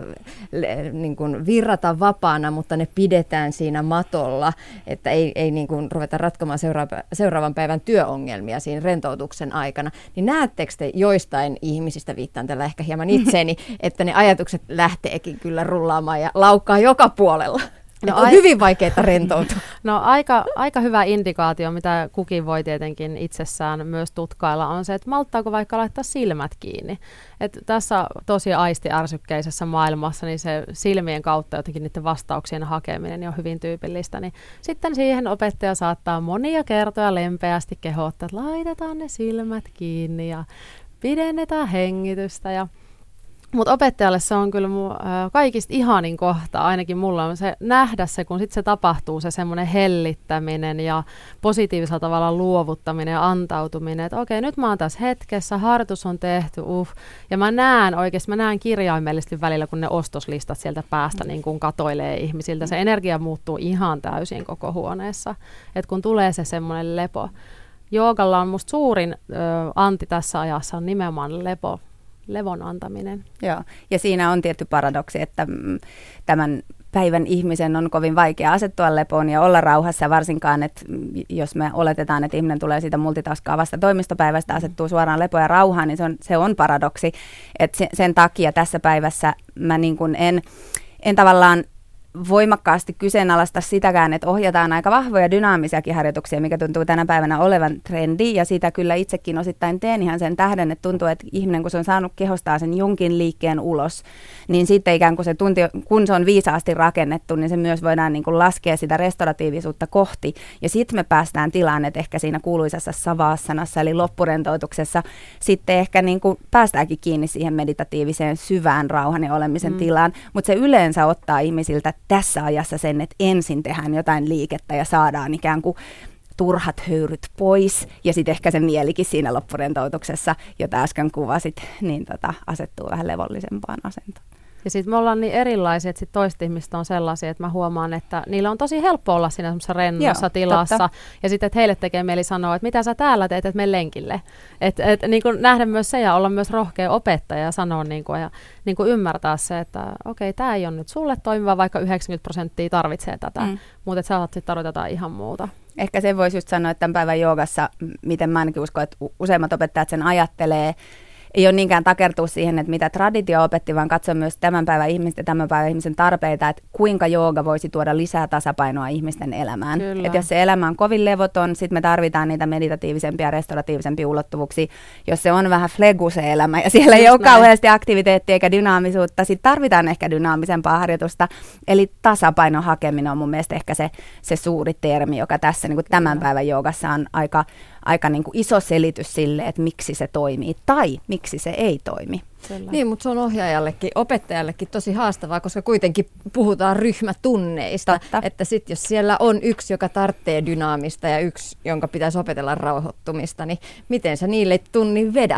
niin kuin virrata vapaana, mutta ne pidetään siinä matolla, että ei, ei niin kuin ruveta ratkomaan seuraava, seuraavan päivän työongelmia siinä rentoutuksen aikana, niin näettekö te joistain ihmisistä, viittaan tällä ehkä hieman itseeni, että ne ajatukset lähteekin kyllä rullaamaan ja laukkaa joka puolella? No, on ai- hyvin vaikeaa rentoutua. No aika, aika hyvä indikaatio, mitä kukin voi tietenkin itsessään myös tutkailla, on se, että malttaako vaikka laittaa silmät kiinni. Et tässä tosi aistiärsykkeisessä maailmassa niin se silmien kautta jotenkin niiden vastauksien hakeminen on hyvin tyypillistä. Niin sitten siihen opettaja saattaa monia kertoja lempeästi kehottaa, että laitetaan ne silmät kiinni ja pidennetään hengitystä ja mutta opettajalle se on kyllä mun, äh, kaikista ihanin kohta, ainakin mulla on se nähdä se, kun sitten se tapahtuu, se semmoinen hellittäminen ja positiivisella tavalla luovuttaminen ja antautuminen, että okei, nyt mä oon tässä hetkessä, harjoitus on tehty, uh, ja mä näen oikeasti, mä näen kirjaimellisesti välillä, kun ne ostoslistat sieltä päästä niin kun katoilee ihmisiltä, se energia muuttuu ihan täysin koko huoneessa, että kun tulee se semmoinen lepo. Joogalla on musta suurin ö, anti tässä ajassa on nimenomaan lepo. Levon antaminen. Joo, ja siinä on tietty paradoksi, että mm, tämän päivän ihmisen on kovin vaikea asettua lepoon ja olla rauhassa, varsinkaan, että jos me oletetaan, että ihminen tulee siitä multitaskaavasta toimistopäivästä, asettuu suoraan lepoon ja rauhaan, niin se on, se on paradoksi, että sen, sen takia tässä päivässä mä niin kuin en, en tavallaan voimakkaasti kyseenalaista sitäkään, että ohjataan aika vahvoja dynaamisiakin harjoituksia, mikä tuntuu tänä päivänä olevan trendi, ja sitä kyllä itsekin osittain teen ihan sen tähden, että tuntuu, että ihminen, kun se on saanut kehostaa sen jonkin liikkeen ulos, niin sitten ikään kuin se tunti, kun se on viisaasti rakennettu, niin se myös voidaan niin kuin laskea sitä restauratiivisuutta kohti, ja sitten me päästään tilaan, että ehkä siinä kuuluisessa savassanassa, eli loppurentoutuksessa, sitten ehkä niin kuin päästäänkin kiinni siihen meditatiiviseen syvään rauhan ja olemisen mm. tilaan, mutta se yleensä ottaa ihmisiltä tässä ajassa sen, että ensin tehdään jotain liikettä ja saadaan ikään kuin turhat höyryt pois, ja sitten ehkä se mielikin siinä loppurentoutuksessa, jota äsken kuvasit, niin tota, asettuu vähän levollisempaan asentoon. Ja sitten me ollaan niin erilaisia, että sit toiset ihmiset on sellaisia, että mä huomaan, että niillä on tosi helppo olla siinä semmoisessa rennossa Joo, tilassa. Totta. Ja sitten, että heille tekee mieli sanoa, että mitä sä täällä teet, että mene lenkille. Että et, niin kuin nähdä myös se ja olla myös rohkea opettaja ja sanoa niin kuin, ja niin kuin ymmärtää se, että okei, tämä ei ole nyt sulle toimiva, vaikka yhdeksänkymmentä prosenttia tarvitsee tätä, mm. mutta että sä saat sitten tarvita jotain ihan muuta. Ehkä sen voisi just sanoa, että tämän päivän joogassa, miten mä ainakin uskon, että useimmat opettajat sen ajattelee, ei ole niinkään takertua siihen, että mitä traditio opetti, vaan katsoa myös tämän päivän ihmisten ja tämän päivän ihmisen tarpeita, että kuinka jooga voisi tuoda lisää tasapainoa ihmisten elämään. Että jos se elämä on kovin levoton, sitten me tarvitaan niitä meditatiivisempia ja restauratiivisempia ulottuvuuksia. Jos se on vähän flegu se elämä ja siellä just ei ole näin. Kauheasti aktiviteettia eikä dynaamisuutta, sitten tarvitaan ehkä dynaamisempaa harjoitusta. Eli tasapainon hakeminen on mun mielestä ehkä se, se suuri termi, joka tässä niin kuin tämän päivän joogassa on aika, aika niin kuin iso selitys sille, että miksi se toimii tai miksi se ei toimi. Kyllä. Niin, mutta se on ohjaajallekin, opettajallekin tosi haastavaa, koska kuitenkin puhutaan ryhmätunneista. Totta. Että sitten jos siellä on yksi, joka tarvitsee dynaamista ja yksi, jonka pitäisi opetella rauhoittumista, niin miten sä niille tunnin vedät?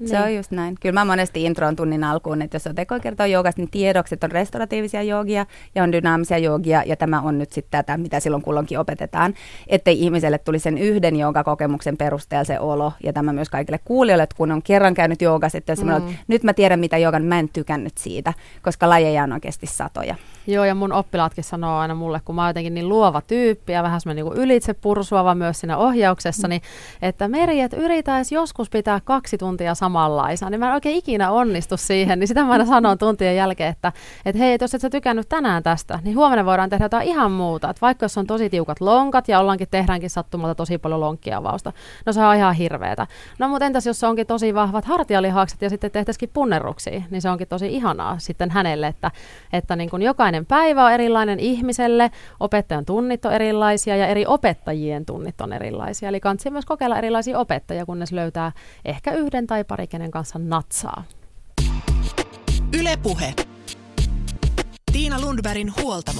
Niin. Se on just näin. Kyllä mä monesti introon tunnin alkuun, että jos Oteko kertoo joogasta, niin tiedokset on restauratiivisia joogia ja on dynaamisia joogia, ja tämä on nyt sitten tätä, mitä silloin kulloinkin opetetaan, ettei ihmiselle tuli sen yhden joogakokemuksen perusteella se olo, ja tämä myös kaikille kuulijoille, että kun on kerran käynyt joogassa, että jos mm. että nyt mä tiedän, mitä joogan, mä en tykännyt siitä, koska lajeja on oikeasti satoja. Joo, ja mun oppilaatkin sanoo aina mulle, kun mä oon jotenkin niin luova tyyppi ja vähän semmoinen niin ylitse pursuava myös siinä ohjauksessa, mm. niin, että Meri, että yritäisi joskus pitää kaksi tuntia samanlaisena, niin mä en oikein ikinä onnistu siihen, niin sitä mä aina sanon tuntien jälkeen, että, että hei, jos et sä tykännyt tänään tästä, niin huomenna voidaan tehdä jotain ihan muuta, että vaikka jos on tosi tiukat lonkat ja ollaankin tehdäänkin sattumalta tosi paljon lonkkiavausta, no se on ihan hirveetä. No mutta entäs jos se onkin tosi vahvat hartialihakset ja sitten tehtäisikin punnerruksia, niin se onkin tosi ihanaa sitten hänelle, että, että niin kuin jokainen päivä on erilainen ihmiselle, opettajan tunnit on erilaisia ja eri opettajien tunnit on erilaisia, eli kannattaa myös kokeilla erilaisia opettajia, kunnes löytää ehkä yhden tai pari, kenen kanssa natsaa. Yle Puhe. Tiina Lundbergin huoltamo.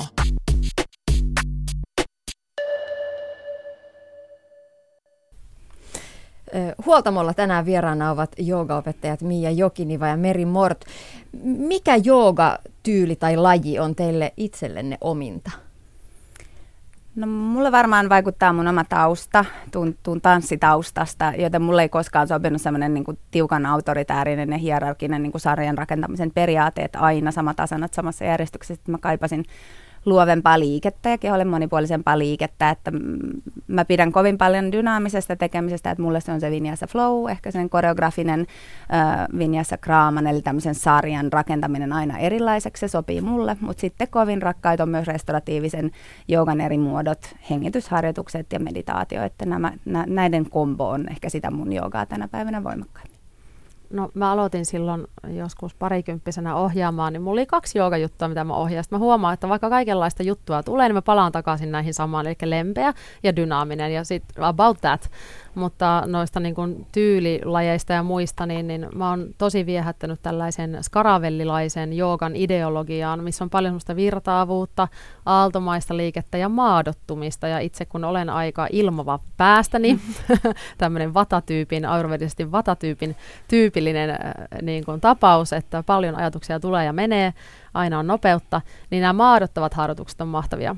Huoltamolla tänään vieraana ovat joogaopettajat Mia Jokiniva ja Meri Mort. Mikä joogatyyli tai laji on teille itsellenne ominta? No mulle varmaan vaikuttaa mun oma tausta, tuun, tuun tanssitaustasta, joten mulle ei koskaan sopinut semmoinen niin kuin tiukan autoritäärinen ja hierarkinen niin kuin sarjan rakentamisen periaatteet aina samat asanat samassa järjestyksessä. Mä kaipasin luovempaa liikettä ja keholle monipuolisempaa liikettä, että mä pidän kovin paljon dynaamisesta tekemisestä, että mulle se on se vinyasa flow, ehkä sen koreografinen äh, vinyasa kraaman, eli tämmöisen sarjan rakentaminen aina erilaiseksi, se sopii mulle, mutta sitten kovin rakkaita on myös restauratiivisen joogan eri muodot, hengitysharjoitukset ja meditaatio, että nämä, nä, näiden kombo on ehkä sitä mun joogaa tänä päivänä voimakkaimmin. No mä aloitin silloin joskus parikymppisenä ohjaamaan, niin mulla oli kaksi joogajuttua, mitä mä ohjaan. Sitten mä huomaan, että vaikka kaikenlaista juttua tulee, niin mä palaan takaisin näihin samaan, eli lempeä ja dynaaminen ja sitten about that. Mutta noista niin kuin tyylilajeista ja muista, niin, niin mä oon tosi viehättänyt tällaisen skaravellilaisen joogan ideologiaan, missä on paljon semmoista virtaavuutta, aaltomaista liikettä ja maadottumista. Ja itse kun olen aika ilmava päästäni, tämmöinen vatatyypin, ayurvedisesti vatatyypin tyypillinen äh, niin kuin tapaus, että paljon ajatuksia tulee ja menee, aina on nopeutta, niin nämä maadottavat harjoitukset on mahtavia.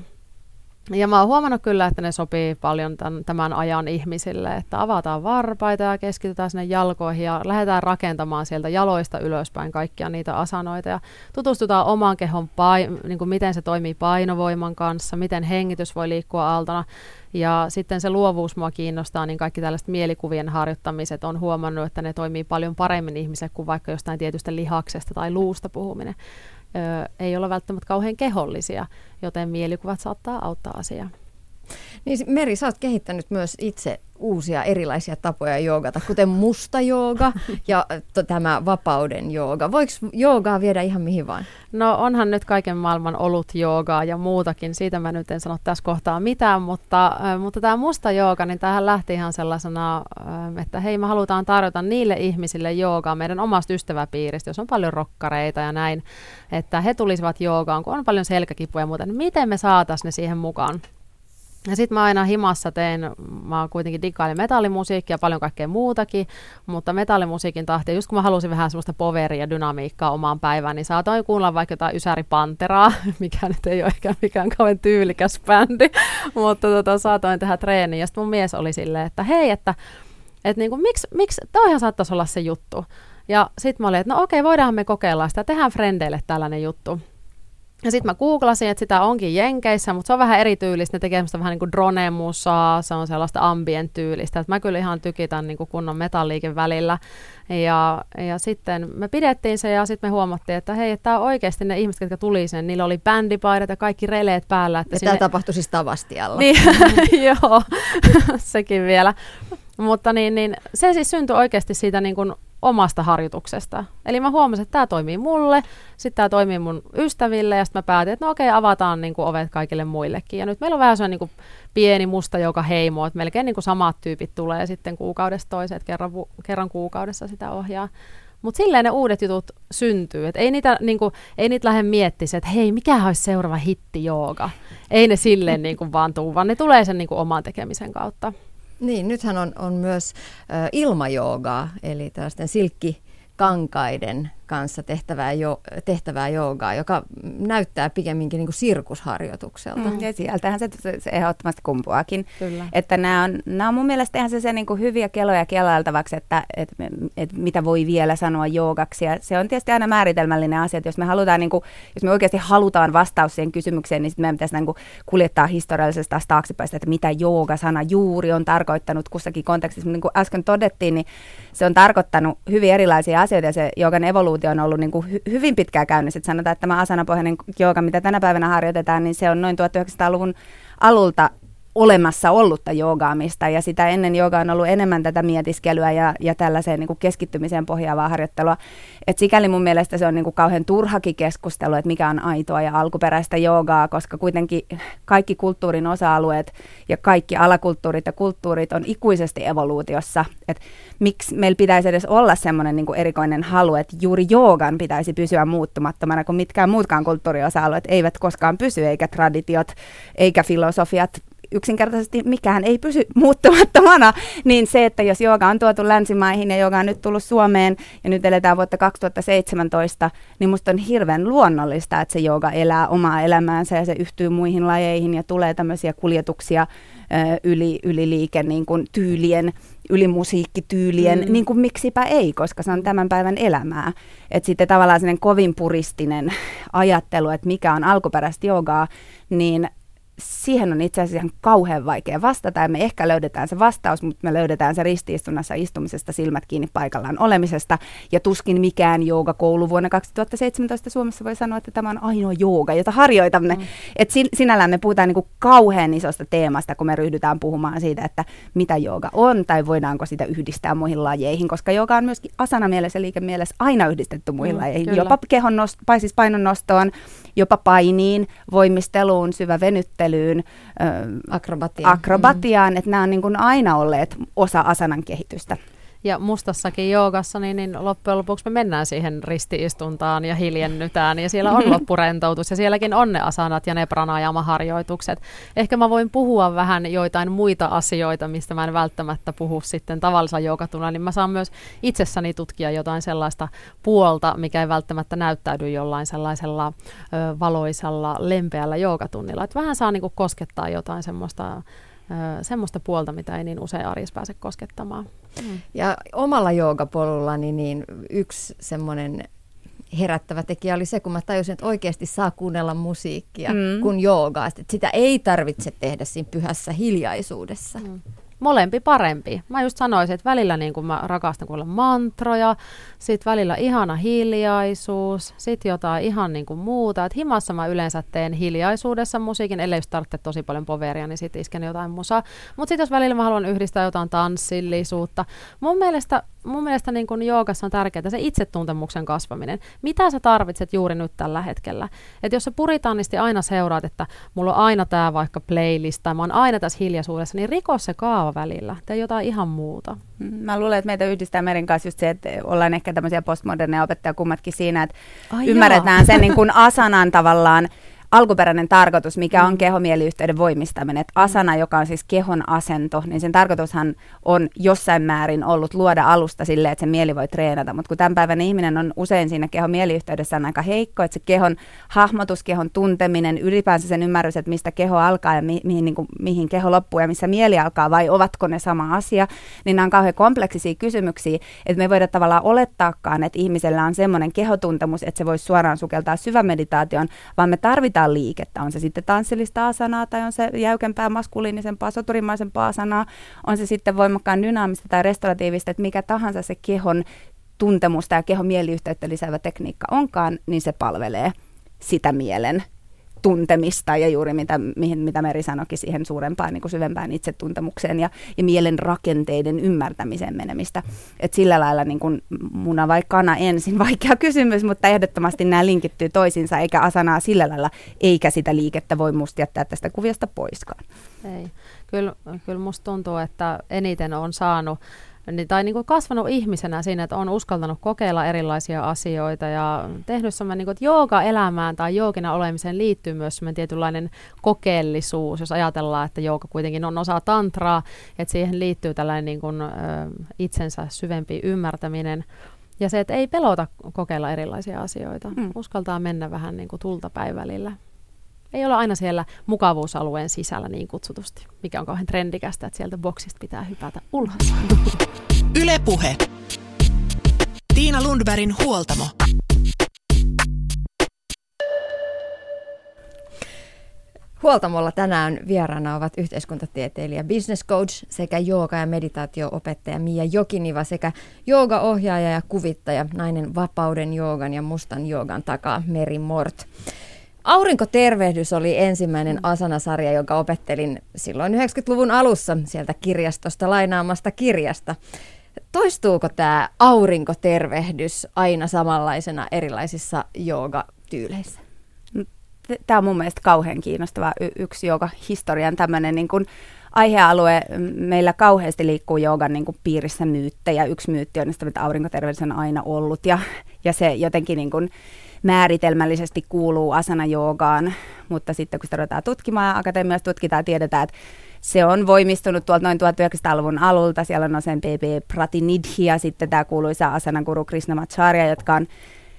Ja mä oon huomannut kyllä, että ne sopii paljon tämän, tämän ajan ihmisille, että avataan varpaita ja keskitytään sinne jalkoihin ja lähdetään rakentamaan sieltä jaloista ylöspäin kaikkia niitä asanoita ja tutustutaan oman kehon, pain, niin kuin miten se toimii painovoiman kanssa, miten hengitys voi liikkua aaltona. Ja sitten se luovuus mua kiinnostaa, niin kaikki tällaiset mielikuvien harjoittamiset on huomannut, että ne toimii paljon paremmin ihmiselle kuin vaikka jostain tietystä lihaksesta tai luusta puhuminen. Öö, ei ole välttämättä kauhean kehollisia, joten mielikuvat saattaa auttaa asiaa. Niin Meri, sä oot kehittänyt myös itse uusia erilaisia tapoja joogata, kuten musta jooga ja t- tämä vapauden jooga. Voiko joogaa viedä ihan mihin vaan? No onhan nyt kaiken maailman olut joogaa ja muutakin. Siitä mä nyt en sano tässä kohtaa mitään, mutta, äh, mutta tämä musta jooga, niin tämähän lähti ihan sellaisena, äh, että hei, me halutaan tarjota niille ihmisille joogaa meidän omasta ystäväpiiristä, jos on paljon rokkareita ja näin, että he tulisivat joogaan, kun on paljon selkäkipuja ja muuta, niin miten me saataisiin ne siihen mukaan? Ja sitten mä aina himassa teen, mä kuitenkin digailen metallimusiikkia ja paljon kaikkea muutakin, mutta metallimusiikin tahtia, just kun mä halusin vähän semmoista poveria ja dynamiikkaa omaan päivään, niin saatoin kuulla vaikka jotain Ysäri Panteraa, mikä nyt ei ole ehkä mikään kauhean tyylikäs bändi, mutta tota, saatoin tehdä treeniä. Ja sitten mun mies oli silleen, että hei, että, että niinku, miksi, miksi toihan saattaisi olla se juttu. Ja sitten mä olin, että no okei, voidaan me kokeilla sitä, tehdään frendeille tällainen juttu. Ja sitten mä googlasin, että sitä onkin Jenkeissä, mutta se on vähän erityylistä. Ne tekee semmoista vähän niin kuin drone-musaa, se on sellaista ambient-tyylistä. Että mä kyllä ihan tykitän niin kuin kunnon metalliikin välillä. Ja, ja sitten me pidettiin se ja sitten me huomattiin, että hei, tämä oikeasti ne ihmiset, jotka tuli sen, niillä oli bändipaidat ja kaikki releet päällä. Että ja sinne... tämä tapahtui siis Tavastialla. Niin, joo, sekin vielä. Mutta niin, niin, se siis syntyi oikeasti siitä niin kuin omasta harjoituksesta. Eli mä huomasin, että tämä toimii mulle, sitten tämä toimii mun ystäville ja sitten mä päätin, että no okei, avataan niin kuin ovet kaikille muillekin. Ja nyt meillä on vähän sellainen niin kuin pieni musta joka heimo, että melkein niin kuin samat tyypit tulee sitten kuukaudesta toiseen, että kerran, kerran kuukaudessa sitä ohjaa. Mutta silleen ne uudet jutut syntyy. Et ei niitä, niinku, ei niitä lähde miettisi, että hei, mikä olisi seuraava hitti jooga. Ei ne silleen niinku vaan tuu, vaan ne tulee sen niinku oman tekemisen kautta. Niin, nythän on, on myös äh, ilmajoogaa, eli tällaisten silkkikankaiden kanssa tehtävää, jo, tehtävää joogaa, joka näyttää pikemminkin niin kuin sirkusharjoitukselta. Mm, ja sieltähän se, se, se ehdottomasti kumpuakin. Kyllä. Että nämä on, nämä on mun mielestä ihan se, se niin kuin hyviä keloja kelailtavaksi, että et, et, mitä voi vielä sanoa joogaksi. Ja se on tietysti aina määritelmällinen asia, että jos me halutaan, niin kuin, jos me oikeasti halutaan vastaus siihen kysymykseen, niin sitten meidän pitäisi niin kuin kuljettaa historiallisesti taas taaksepäin, että mitä jooga-sana juuri on tarkoittanut kussakin kontekstissa. Niin kuin äsken todettiin, niin se on tarkoittanut hyvin erilaisia asioita ja se joogan evoluutio on ollut niin kuin hy- hyvin pitkään käynnissä. Sanotaan, että tämä asanapohjainen jooga, mitä tänä päivänä harjoitetaan, niin se on noin tuhatyhdeksänsataaluvun alulta olemassa ollutta joogaamista, ja sitä ennen jooga on ollut enemmän tätä mietiskelyä ja, ja tällaiseen niin kuin keskittymiseen pohjaavaa harjoittelua. Et sikäli mun mielestä se on niin kuin kauhean turhakin keskustelu, että mikä on aitoa ja alkuperäistä joogaa, koska kuitenkin kaikki kulttuurin osa-alueet ja kaikki alakulttuurit ja kulttuurit on ikuisesti evoluutiossa. Et miksi meillä pitäisi edes olla semmoinen niin kuin erikoinen halu, että juuri joogan pitäisi pysyä muuttumattomana, kun mitkään muutkaan kulttuuriosa-alueet eivät koskaan pysy, eikä traditiot, eikä filosofiat. Yksinkertaisesti mikään ei pysy muuttumattomana, niin se, että jos jooga on tuotu länsimaihin ja jooga on nyt tullut Suomeen ja nyt eletään vuotta kaksituhattaseitsemäntoista, niin musta on hirveän luonnollista, että se jooga elää omaa elämäänsä ja se yhtyy muihin lajeihin ja tulee tämmöisiä kuljetuksia ö, yli, yli liike, niin kuin tyylien, yli musiikkityylien, mm. niin kuin miksipä ei, koska se on tämän päivän elämää. Että sitten tavallaan sellainen kovin puristinen ajattelu, että mikä on alkuperäistä joogaa, niin siihen on itse asiassa ihan kauhean vaikea vastata, ja me ehkä löydetään se vastaus, mutta me löydetään se ristiistunnassa istumisesta, silmät kiinni paikallaan olemisesta, ja tuskin mikään joogakoulu vuonna kaksituhattaseitsemäntoista Suomessa voi sanoa, että tämä on ainoa jooga, jota harjoitamme. Mm. Et sinällään me puhutaan niinku kauhean isosta teemasta, kun me ryhdytään puhumaan siitä, että mitä jooga on, tai voidaanko sitä yhdistää muihin lajeihin, koska jooga on myöskin asana-mielessä ja liikemielessä aina yhdistetty muihin mm, lajeihin, kyllä. Jopa kehon nost- siis painonnostoon, jopa painiin, voimisteluun, syvä venyttelyyn, Akrobatiaan, akrobatiaan mm. että nämä on niin kuin aina olleet osa asanan kehitystä. Ja mustassakin joogassa, niin, niin loppujen lopuksi me mennään siihen ristiistuntaan ja hiljennytään, ja siellä on loppurentoutus, ja sielläkin on ne asanat ja ne pranajama-harjoitukset. Ehkä mä voin puhua vähän joitain muita asioita, mistä mä en välttämättä puhu sitten tavallisella joogatunnilla, niin mä saan myös itsessäni tutkia jotain sellaista puolta, mikä ei välttämättä näyttäydy jollain sellaisella ö, valoisalla, lempeällä joogatunnilla. Että vähän saa niinku koskettaa jotain semmoista, ö, semmoista puolta, mitä ei niin usein arjessa pääse koskettamaan. Mm. Ja omalla joogapolullani niin yksi semmoinen herättävä tekijä oli se, kun mä tajusin, että oikeasti saa kuunnella musiikkia mm. kuin joogaa. Että sitä ei tarvitse tehdä siinä pyhässä hiljaisuudessa. Mm. Molempi parempi. Mä just sanoisin, että välillä niin kun mä rakastan kuulla mantroja, sit välillä ihana hiljaisuus, sit jotain ihan niin kuin muuta. Et himassa mä yleensä teen hiljaisuudessa musiikin, ellei just tarvitse tosi paljon poveria, niin sit isken jotain musaa. Mutta sit jos välillä mä haluan yhdistää jotain tanssillisuutta. Mun mielestä, mun mielestä niin kun joogassa on tärkeää se itsetuntemuksen kasvaminen. Mitä sä tarvitset juuri nyt tällä hetkellä? Et jos sä puritaanisti aina seuraat, että mulla on aina tää vaikka playlist tai mä oon aina tässä hiljaisuudessa, niin riko se kaava välillä. Tee jotain ihan muuta. Mä luulen, että meitä yhdistää Merin kanssa just se, että ollaan ehkä tämmöisiä postmoderneja opettajia kummatkin siinä, että Ai ymmärretään jaa. sen niin kuin asanan tavallaan alkuperäinen tarkoitus, mikä on mm. kehomieliyhteyden voimistaminen. Että asana, joka on siis kehon asento, niin sen tarkoitushan on jossain määrin ollut luoda alusta silleen, että se mieli voi treenata. Mutta kun tämän päivän ihminen on usein siinä kehon mieliyhteydessä on aika heikko, että se kehon hahmotus, kehon tunteminen, ylipäänsä sen ymmärrys, että mistä keho alkaa ja mi- mihin, niin kuin, mihin keho loppuu ja missä mieli alkaa, vai ovatko ne sama asia, niin nämä on kauhean kompleksisia kysymyksiä, että me ei voida tavallaan olettaakaan, että ihmisellä on semmoinen kehotuntemus, että se voisi suoraan sukeltaa syvämeditaation, vaan me tarvitaan liikettä. On se sitten tanssillista asanaa tai on se jäykempää, maskuliinisempaa, soturimaisempaa asanaa, on se sitten voimakkaan dynaamista tai restauratiivista, että mikä tahansa se kehon tuntemusta ja kehon mieliyhteyttä lisäävä tekniikka onkaan, niin se palvelee sitä mielen tuntemista ja juuri mitä, mihin, mitä Meri sanoikin siihen suurempaan, niin kuin syvempään itsetuntemukseen ja, ja mielen rakenteiden ymmärtämiseen menemistä. Et sillä lailla niin kuin muna vai kana ensin, vaikea kysymys, mutta ehdottomasti nämä linkittyy toisiinsa, eikä asanaa sillä lailla, eikä sitä liikettä voi musta jättää tästä kuviosta poiskaan. Ei. Kyllä, kyllä musta tuntuu, että eniten on saanut tai niin kuin kasvanut ihmisenä siinä, että on uskaltanut kokeilla erilaisia asioita ja tehnyt semmoinen, niin kuin, että jooga-elämään tai joogina olemiseen liittyy myös semmoinen tietynlainen kokeellisuus, jos ajatellaan, että jooga kuitenkin on osa tantraa, että siihen liittyy tällainen niin kuin, ö, itsensä syvempi ymmärtäminen. Ja se, että ei pelota kokeilla erilaisia asioita. Mm. Uskaltaa mennä vähän niin kuin tultapäin välillä. Ei ole aina siellä mukavuusalueen sisällä niin kutsutusti, mikä on kauhean trendikästä, että sieltä boksista pitää hypätä ulos. Yle Puhe. Tiina Lundbergin huoltamo. Huoltamolla tänään vieraana ovat yhteiskuntatieteilijä, business coach sekä jooga- ja meditaatio-opettaja Mia Jokiniva sekä joogaohjaaja ja kuvittaja, nainen vapauden joogan ja mustan joogan takaa Meri Mort. Aurinkotervehdys oli ensimmäinen asanasarja, jonka opettelin silloin yhdeksänkymmentäluvun alussa sieltä kirjastosta lainaamasta kirjasta. Toistuuko tämä aurinkotervehdys aina samanlaisena erilaisissa joogatyyleissä? Tämä on mun mielestä kauhean kiinnostava y- yksi joogahistorian tämmöinen niin kuin aihealue. Meillä kauheasti liikkuu joogan niin kuin piirissä myyttejä. Yksi myytti on, että aurinkotervehdys on aina ollut ja, ja se jotenkin niin kuin määritelmällisesti kuuluu asana-joogaan, mutta sitten kun sitä ruvetaan tutkimaan, akatemiassa tutkitaan, tiedetään, että se on voimistunut tuolta noin tuhatyhdeksänsataaluvun alulta. Siellä on nosen P P Pratinidhi ja sitten tämä kuuluisa asanaguru Krishnamacharya, jotka on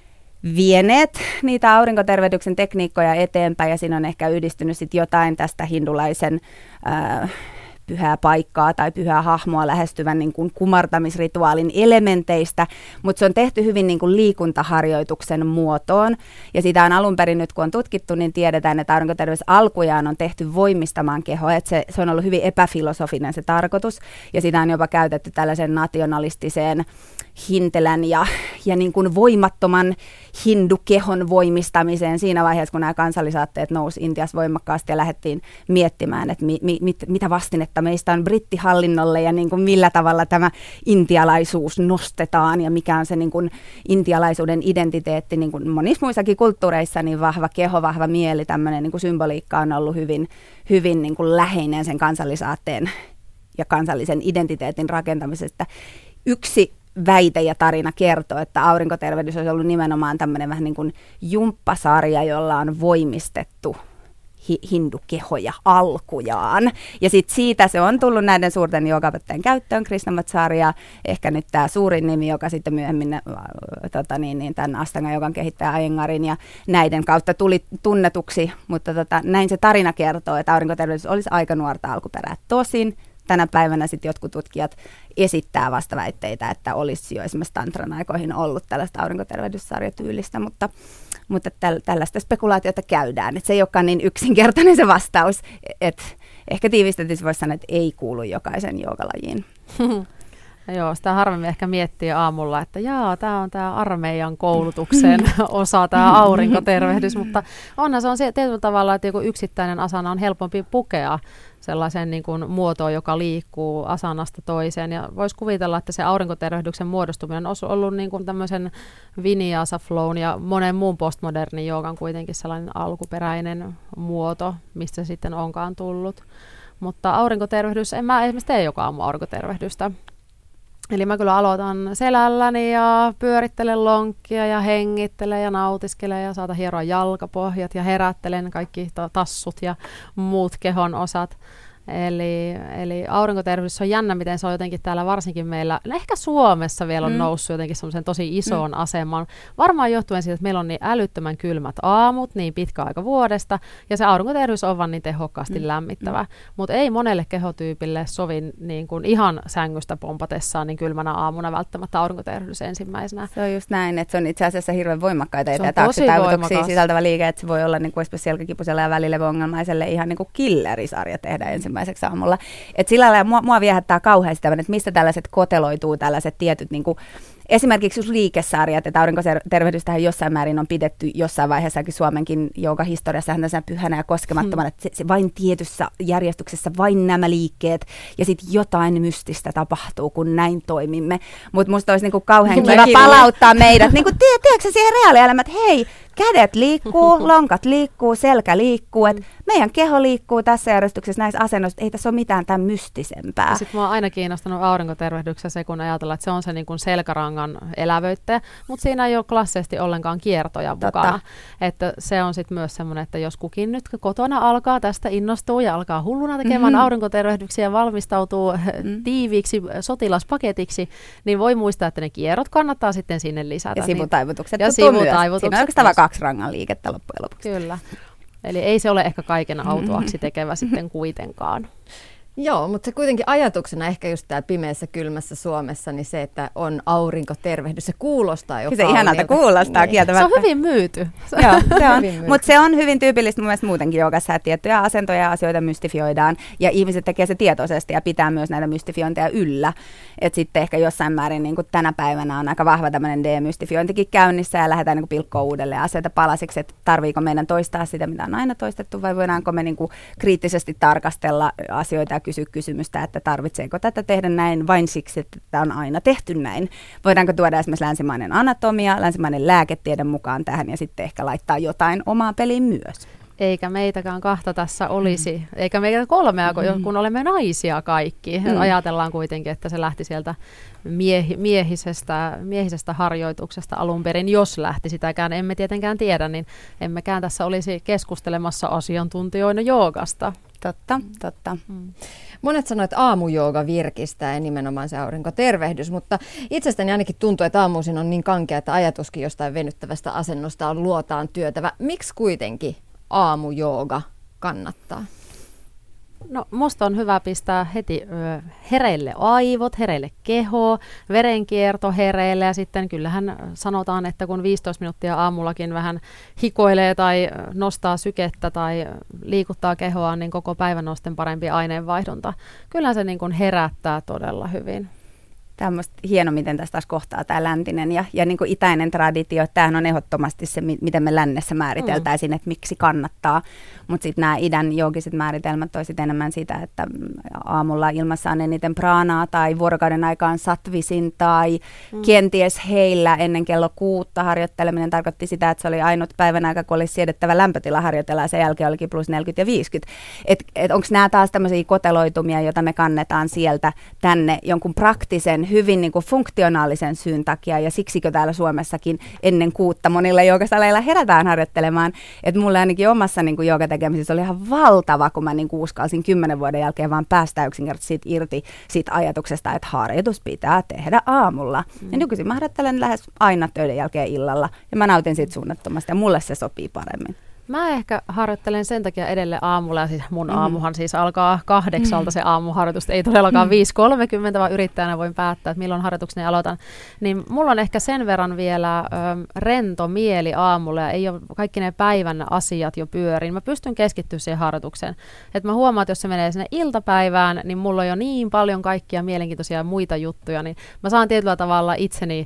vieneet niitä aurinkotervehdyksen tekniikkoja eteenpäin ja siinä on ehkä yhdistynyt sit jotain tästä hindulaisen äh, pyhää paikkaa tai pyhää hahmoa lähestyvän niin kuin kumartamisrituaalin elementeistä, mutta se on tehty hyvin niin kuin liikuntaharjoituksen muotoon. Ja sitä on alun perin nyt, kun on tutkittu, niin tiedetään, että aurinkoterveys alkujaan on tehty voimistamaan kehoa. Että se, se on ollut hyvin epäfilosofinen se tarkoitus. Ja sitä on jopa käytetty tällaisen nationalistiseen hintelän ja, ja niin kuin voimattoman hindukehon voimistamiseen siinä vaiheessa, kun nämä kansallisaatteet nousi Intiassa voimakkaasti ja lähdettiin miettimään, että mi, mi, mit, mitä vastinetta meistä on brittihallinnolle ja niin kuin millä tavalla tämä intialaisuus nostetaan ja mikä on se niin kuin intialaisuuden identiteetti. Niin kuin monissa muissakin kulttuureissa niin vahva keho, vahva mieli, tämmöinen niin kuin symboliikka on ollut hyvin, hyvin niin kuin läheinen sen kansallisaatteen ja kansallisen identiteetin rakentamisesta. Yksi väite ja tarina kertoo, että aurinkotervehdys olisi ollut nimenomaan tämmöinen vähän niin kuin jumppasarja, jolla on voimistettu hi- hindukehoja alkujaan. Ja sitten siitä se on tullut näiden suurten joogapettajien käyttöön, Krishnamacharya, ehkä nyt tämä suurin nimi, joka sitten myöhemmin äh, tota niin, niin tämän Astanga-joogan kehittäjä Iyengarin ja näiden kautta tuli tunnetuksi, mutta tota, näin se tarina kertoo, että aurinkotervehdys olisi aika nuorta alkuperää. Tosin tänä päivänä sitten jotkut tutkijat esittää vastaväitteitä, että olisi jo esimerkiksi tantran aikoihin ollut tällaista aurinkotervehdyssarjatyylistä, mutta, mutta täl, tällaista spekulaatiota käydään. Et se ei olekaan niin yksinkertainen se vastaus, että ehkä tiivistetysti voisi sanoa, että ei kuulu jokaisen joogalajiin. Joo, sitä harvemmin ehkä miettii aamulla, että jaa, tämä on tämä armeijan koulutuksen osa, tämä aurinkotervehdys, mutta onhan se on se tietyllä tavalla, että joku yksittäinen asana on helpompi pukea sellaisen niin kuin muotoon, joka liikkuu asanasta toiseen. Ja voisi kuvitella, että se aurinkotervehdyksen muodostuminen on ollut niin kuin tämmöisen vinyasa flown ja monen muun postmodernin joogan kuitenkin sellainen alkuperäinen muoto, mistä se sitten onkaan tullut. Mutta aurinkotervehdys, en mä esimerkiksi tee joka aamu aurinkotervehdystä. Eli mä kyllä aloitan selälläni ja pyörittelen lonkkia ja hengittelen ja nautiskelen ja saatan hieroa jalkapohjat ja herättelen kaikki tassut ja muut kehon osat. Eli, eli aurinkotervehdys on jännä, miten se on jotenkin täällä varsinkin meillä, ehkä Suomessa vielä on mm. noussut jotenkin semmoisen tosi isoon mm. asemaan. Varmaan johtuen siitä, että meillä on niin älyttömän kylmät aamut, niin pitkä aika vuodesta, ja se aurinkotervehdys on vaan niin tehokkaasti mm. lämmittävä. Mm. Mutta ei monelle kehotyypille sovi niin kuin ihan sängystä pompatessaan niin kylmänä aamuna välttämättä aurinkotervehdys ensimmäisenä. Se on just näin, että se on itse asiassa hirveän voimakkaita ja taaksetaivutuksia sisältävä liike, että se voi olla niin kuin esimerkiksi selkäkipuiselle ja välilevyongelmaiselle ihan niin kuin killerisarja tehdä ensimmäisenä aamulla. Et sillä lailla mua, mua viehättää kauheasti tämmöinen, että mistä tällaiset koteloituu, tällaiset tietyt niin kuin, esimerkiksi just liikesarjat, että aurinkotervehdystähän jossain määrin on pidetty jossain vaiheessakin Suomenkin joogahistoriassa tämmöisenä pyhänä ja koskemattomana, että se, se vain tietyssä järjestyksessä, vain nämä liikkeet ja sitten jotain mystistä tapahtuu, kun näin toimimme. Mutta musta olisi niinku kauhean kiva palauttaa meidät, niinku, tiedätkö siihen reaalielämään, että hei, kädet liikkuu, lonkat liikkuu, selkä liikkuu, että meidän keho liikkuu tässä järjestyksessä näissä asennoissa, ei tässä ole mitään tämän mystisempää. Sitten mua on aina kiinnostanut aurinkotervehdyksessä se, kun ajatellaan, että se on se niin kuin selkärangan elävöittäjä, mutta siinä ei ole klassisesti ollenkaan kiertoja mukana. Että se on sitten myös semmoinen, että jos kukin nyt kotona alkaa tästä innostua ja alkaa hulluna tekemään mm-hmm. aurinkotervehdyksiä ja valmistautuu mm-hmm. tiiviiksi sotilaspaketiksi, niin voi muistaa, että ne kierrot kannattaa sitten sinne lisätä. Ja sivutaivutukset. Ja sivutaivutukset. Siinä on oikeastaan vain kaksi rangan liikettä loppujen lopuksi. Kyllä. Eli ei se ole ehkä kaiken autuaksi tekevä sitten kuitenkaan. Joo, mutta se kuitenkin ajatuksena ehkä just täällä pimeässä, kylmässä Suomessa, niin se, että on aurinkotervehdys, se kuulostaa jo se ihanalta kuulostaa niin. kieltämättä. Se on hyvin myyty. Joo, se on. Mutta se on hyvin tyypillistä mun mielestä muutenkin joogassa, että tiettyjä asentoja ja asioita mystifioidaan, ja ihmiset tekee se tietoisesti ja pitää myös näitä mystifiointeja yllä. Että sitten ehkä jossain määrin niin kuin tänä päivänä on aika vahva tämmöinen demystifiointikin käynnissä, ja lähdetään niin kuin pilkkoa uudelleen asioita palasiksi, että tarviiko meidän toistaa sitä, mitä on aina toistettu, vai voidaanko me niin kuin kriittisesti tarkastella asioita ja kysyä kysymystä, että tarvitseeko tätä tehdä näin vain siksi, että tämä on aina tehty näin. Voidaanko tuoda esimerkiksi länsimainen anatomia, länsimainen lääketiede mukaan tähän ja sitten ehkä laittaa jotain omaa peliin myös. Eikä meitäkään kahta tässä olisi, mm. eikä meitä kolmea, mm. kun olemme naisia kaikki. Mm. Ajatellaan kuitenkin, että se lähti sieltä miehi, miehisestä, miehisestä harjoituksesta alun perin, jos lähti sitäkään, emme tietenkään tiedä, niin emmekään tässä olisi keskustelemassa asiantuntijoina joogasta. Totta, totta. Mm. Monet sanoivat, että aamujooga virkistää ja nimenomaan se aurinkotervehdys, mutta itsestäni ainakin tuntuu, että aamuisin on niin kankea, että ajatuskin jostain venyttävästä asennosta on luotaan työtävä. Miksi kuitenkin aamujooga kannattaa? No musta on hyvä pistää heti ö, hereille aivot, hereille keho, verenkierto hereille ja sitten kyllähän sanotaan, että kun viisitoista minuuttia aamullakin vähän hikoilee tai nostaa sykettä tai liikuttaa kehoa, niin koko päivän on sitten parempi aineenvaihdunta. Kyllähän se niin kuin herättää todella hyvin. Tämä on musta hieno, miten tästä taas kohtaa tämä läntinen ja, ja niin kuin itäinen traditio. Tämähän on ehdottomasti se, miten me lännessä määriteltäisiin, mm. että miksi kannattaa. Mutta sitten nämä idän joogiset määritelmät toisit enemmän sitä, että aamulla ilmassa on eniten praanaa tai vuorokauden aikaan satvisin tai mm. kenties heillä ennen kello kuutta harjoitteleminen tarkoitti sitä, että se oli ainut päivän aika, kun olisi siedettävä lämpötila harjoitella ja sen jälkeen olikin plus neljäkymmentä ja viisikymmentä. Että et onko nämä taas tämmöisiä koteloitumia, joita me kannetaan sieltä tänne jonkun praktisen hyvin niin kuin funktionaalisen syyn takia, ja siksikö täällä Suomessakin ennen kuutta monilla joogasaleilla herätään harjoittelemaan. Että mulle ainakin omassa niin kuin joogatekemisessä oli ihan valtava, kun mä niin kuin uskalsin kymmenen vuoden jälkeen vaan päästä yksinkertaisesti irti siitä ajatuksesta, että harjoitus pitää tehdä aamulla. Mm. Ja nykyisin mä harjoittelen lähes aina töiden jälkeen illalla, ja mä nautin siitä suunnattomasti, ja mulle se sopii paremmin. Mä ehkä harjoittelen sen takia edelleen aamulla, ja siis mun mm. aamuhan siis alkaa kahdeksalta se aamuharjoitus, ei todellakaan mm. viisi kolmekymmentä, vaan yrittäjänä voin päättää, että milloin harjoitukseni aloitan. Niin mulla on ehkä sen verran vielä ö, rento mieli aamulla, ja ei ole kaikki ne päivän asiat jo pyörin. Mä pystyn keskittyä siihen harjoitukseen. Et mä huomaan, että jos se menee sinne iltapäivään, niin mulla on jo niin paljon kaikkia mielenkiintoisia muita juttuja, niin mä saan tietyllä tavalla itseni,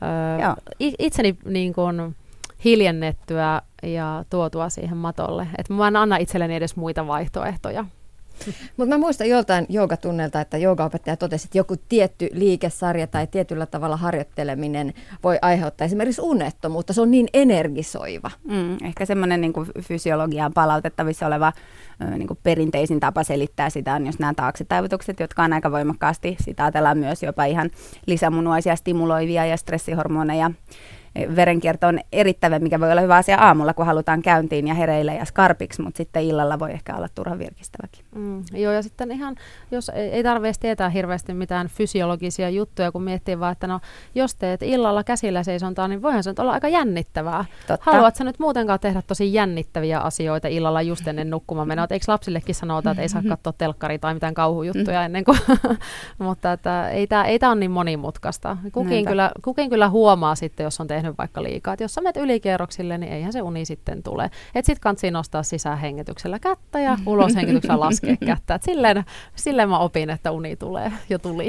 ö, itseni niin kuin hiljennettyä ja tuotua siihen matolle. Että mä en anna itselleni edes muita vaihtoehtoja. Mutta mä muistan joltain joogatunnelta, että joogaopettaja totesi, että joku tietty liikesarja tai tietyllä tavalla harjoitteleminen voi aiheuttaa esimerkiksi unettomuutta. Se on niin energisoiva. Mm, ehkä semmoinen niin kuin fysiologiaan palautettavissa oleva niin kuin perinteisin tapa selittää sitä on jos nämä taaksetaivutukset, jotka on aika voimakkaasti, sitä ajatellaan myös jopa ihan lisämunuaisia stimuloivia ja stressihormoneja. Verenkierto on erittäin, mikä voi olla hyvä asia aamulla, kun halutaan käyntiin ja hereille ja skarpiksi, mutta sitten illalla voi ehkä olla turhan virkistäväkin. Mm, joo, ja sitten ihan, jos ei, ei tarvitse tietää hirveästi mitään fysiologisia juttuja, kun miettii vaan, että no, jos teet illalla käsillä seisontaa, niin voihan se nyt olla aika jännittävää. Totta. Haluatko nyt muutenkaan tehdä tosi jännittäviä asioita illalla just ennen nukkumaan menoa? Eikö lapsillekin sanota, että ei saa katsoa telkkaria tai mitään kauhujuttuja ennen kuin, mutta että ei tämä ei ole niin monimutkaista. Kukin kyllä, kukin kyllä huomaa sitten, jos on tehnyt vaikka liikaa. Et jos sä menet ylikierroksille, niin eihän se uni sitten tule. Että sit kannattaa nostaa sisähengityksellä kättä ja uloshengityksellä laskea kättä. Et silleen, silleen mä opin, että uni tulee ja tuli.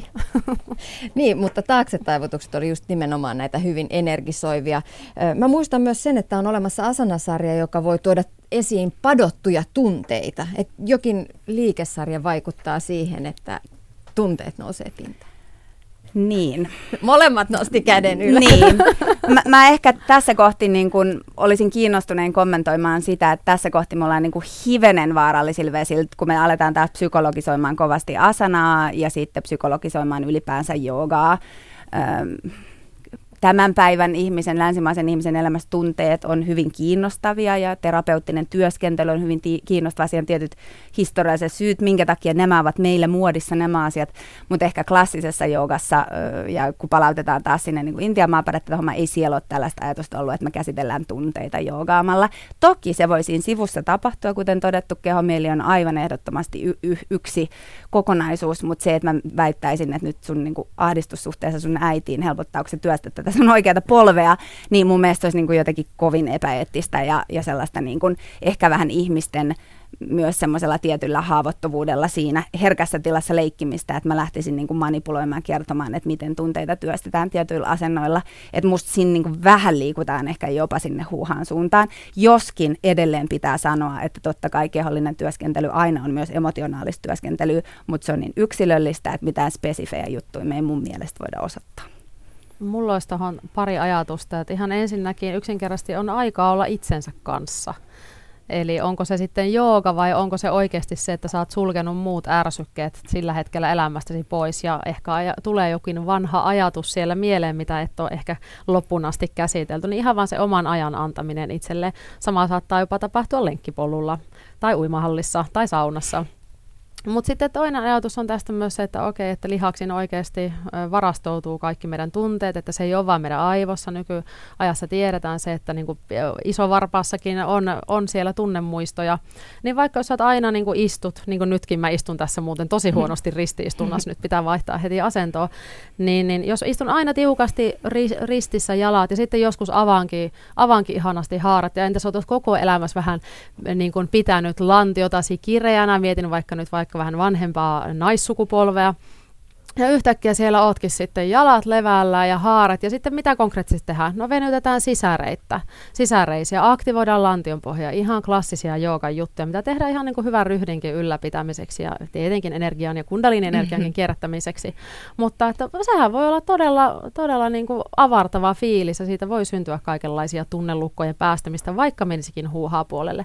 Niin, mutta taaksetaivutukset oli just nimenomaan näitä hyvin energisoivia. Mä muistan myös sen, että on olemassa asanasarja, joka voi tuoda esiin padottuja tunteita. Et jokin liikesarja vaikuttaa siihen, että tunteet nousee pintaan. Niin. Molemmat nosti käden ylös. Niin. Mä, mä ehkä tässä kohti niin kun olisin kiinnostuneen kommentoimaan sitä, että tässä kohti me ollaan niin kun hivenen vaarallisilla vesillä, kun me aletaan taas psykologisoimaan kovasti asanaa ja sitten psykologisoimaan ylipäänsä joogaa. Öm, Tämän päivän ihmisen, länsimaisen ihmisen elämässä tunteet on hyvin kiinnostavia ja terapeuttinen työskentely on hyvin ti- kiinnostava. Siellä on tietyt historialliset syyt, minkä takia nämä ovat meille muodissa nämä asiat, mutta ehkä klassisessa joogassa, ja kun palautetaan taas sinne niin kuin Intian maaperättä homma, ei siellä ole tällaista ajatusta ollut, että me käsitellään tunteita joogaamalla. Toki se voi siinä sivussa tapahtua, kuten todettu, kehomieli on aivan ehdottomasti y- y- yksi kokonaisuus, mutta se, että mä väittäisin, että nyt sun niin kuin ahdistussuhteessa sun äitiin helpottaako se työstä tätä sun oikeata polvea, niin mun mielestä olisi niin kuin jotenkin kovin epäeettistä ja, ja sellaista niin kuin ehkä vähän ihmisten myös semmoisella tietyllä haavoittuvuudella siinä herkässä tilassa leikkimistä, että mä lähtisin niin kuin manipuloimaan, kertomaan, että miten tunteita työstetään tietyillä asennoilla. Että musta siinä niin kuin vähän liikutaan ehkä jopa sinne huuhaan suuntaan, joskin edelleen pitää sanoa, että totta kai kehollinen työskentely aina on myös emotionaalista työskentelyä, mutta se on niin yksilöllistä, että mitään spesifejä juttuja me ei mun mielestä voida osoittaa. Mulla olisi tuohon pari ajatusta, että ihan ensinnäkin yksinkertaisesti on aikaa olla itsensä kanssa. Eli onko se sitten jooga vai onko se oikeasti se, että sä oot sulkenut muut ärsykkeet sillä hetkellä elämästäsi pois ja ehkä aja, tulee jokin vanha ajatus siellä mieleen, mitä et ole ehkä loppuun asti käsitelty, niin ihan vaan se oman ajan antaminen itselle. Sama saattaa jopa tapahtua lenkkipolulla tai uimahallissa tai saunassa. Mutta sitten toinen ajatus on tästä myös se, että okei, että lihaksiin oikeasti varastoutuu kaikki meidän tunteet, että se ei ole vain meidän aivossa. Nykyajassa tiedetään se, että niinku isovarpaassakin on, on siellä tunnemuistoja. Niin vaikka jos sä aina niinku istut, niin kuin nytkin mä istun tässä muuten tosi huonosti ristiistunnassa, nyt pitää vaihtaa heti asentoa, niin, niin jos istun aina tiukasti ri, ristissä jalat ja sitten joskus avaankin, avaankin ihanasti haarat ja entäs olet koko elämässä vähän niin kuin pitänyt lantiotasi kireänä, mietin vaikka nyt vaikka vähän vanhempaa naissukupolvea. Ja yhtäkkiä siellä ootkin sitten jalat levällä ja haarat. Ja sitten mitä konkreettisesti tehdään? No venytetään sisäreitä, sisäreisiä, aktivoidaan lantionpohjaa. Ihan klassisia joogan juttuja, mitä tehdään ihan niin kuin hyvän ryhdinkin ylläpitämiseksi ja tietenkin energian ja kundalini-energiankin mm-hmm. kierrättämiseksi. Mutta että sehän voi olla todella, todella niin kuin avartava fiilis ja siitä voi syntyä kaikenlaisia tunnelukkojen päästämistä, vaikka menisikin huuhaa puolelle.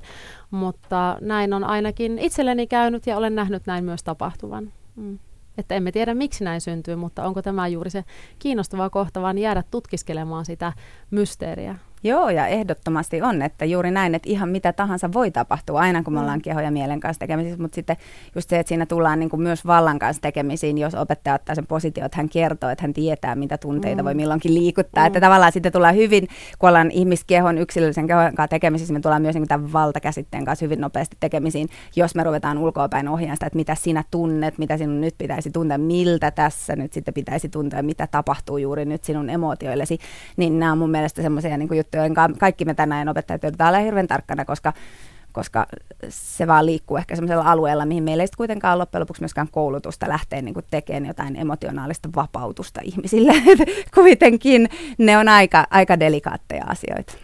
Mutta näin on ainakin itselleni käynyt ja olen nähnyt näin myös tapahtuvan. Mm. Että emme tiedä, miksi näin syntyy, mutta onko tämä juuri se kiinnostava kohta, vaan jäädä tutkiskelemaan sitä mysteeriä. Joo, ja ehdottomasti on, että juuri näin, että ihan mitä tahansa voi tapahtua aina, kun me ollaan keho ja mielen kanssa tekemisissä, mutta sitten just se, että siinä tullaan niin kuin myös vallan kanssa tekemisiin, jos opettaja ottaa sen positio, että hän kertoo, että hän tietää, mitä tunteita mm. voi milloinkin liikuttaa, mm. että tavallaan sitten tullaan hyvin, kun ollaan ihmiskehon yksilöllisen kehon kanssa tekemisissä, me tullaan myös niin kuin tämän valtakäsitteen kanssa hyvin nopeasti tekemisiin, jos me ruvetaan ulkoapäin ohjaamaan sitä, että mitä sinä tunnet, mitä sinun nyt pitäisi tuntea, miltä tässä nyt sitten pitäisi tuntea, mitä tapahtuu juuri nyt sinun emootioillesi, niin nämä on mun mielestä semmoisia niin kuin juttuja, joiden kaikki me tänään opettajat joudutaan olla hirveän tarkkana, koska, koska se vaan liikkuu ehkä semmoisella alueella, mihin meillä ei sitten kuitenkaan loppujen lopuksi myöskään koulutusta lähtee niin kuin tekemään jotain emotionaalista vapautusta ihmisille. Kuitenkin ne on aika, aika delikaatteja asioita.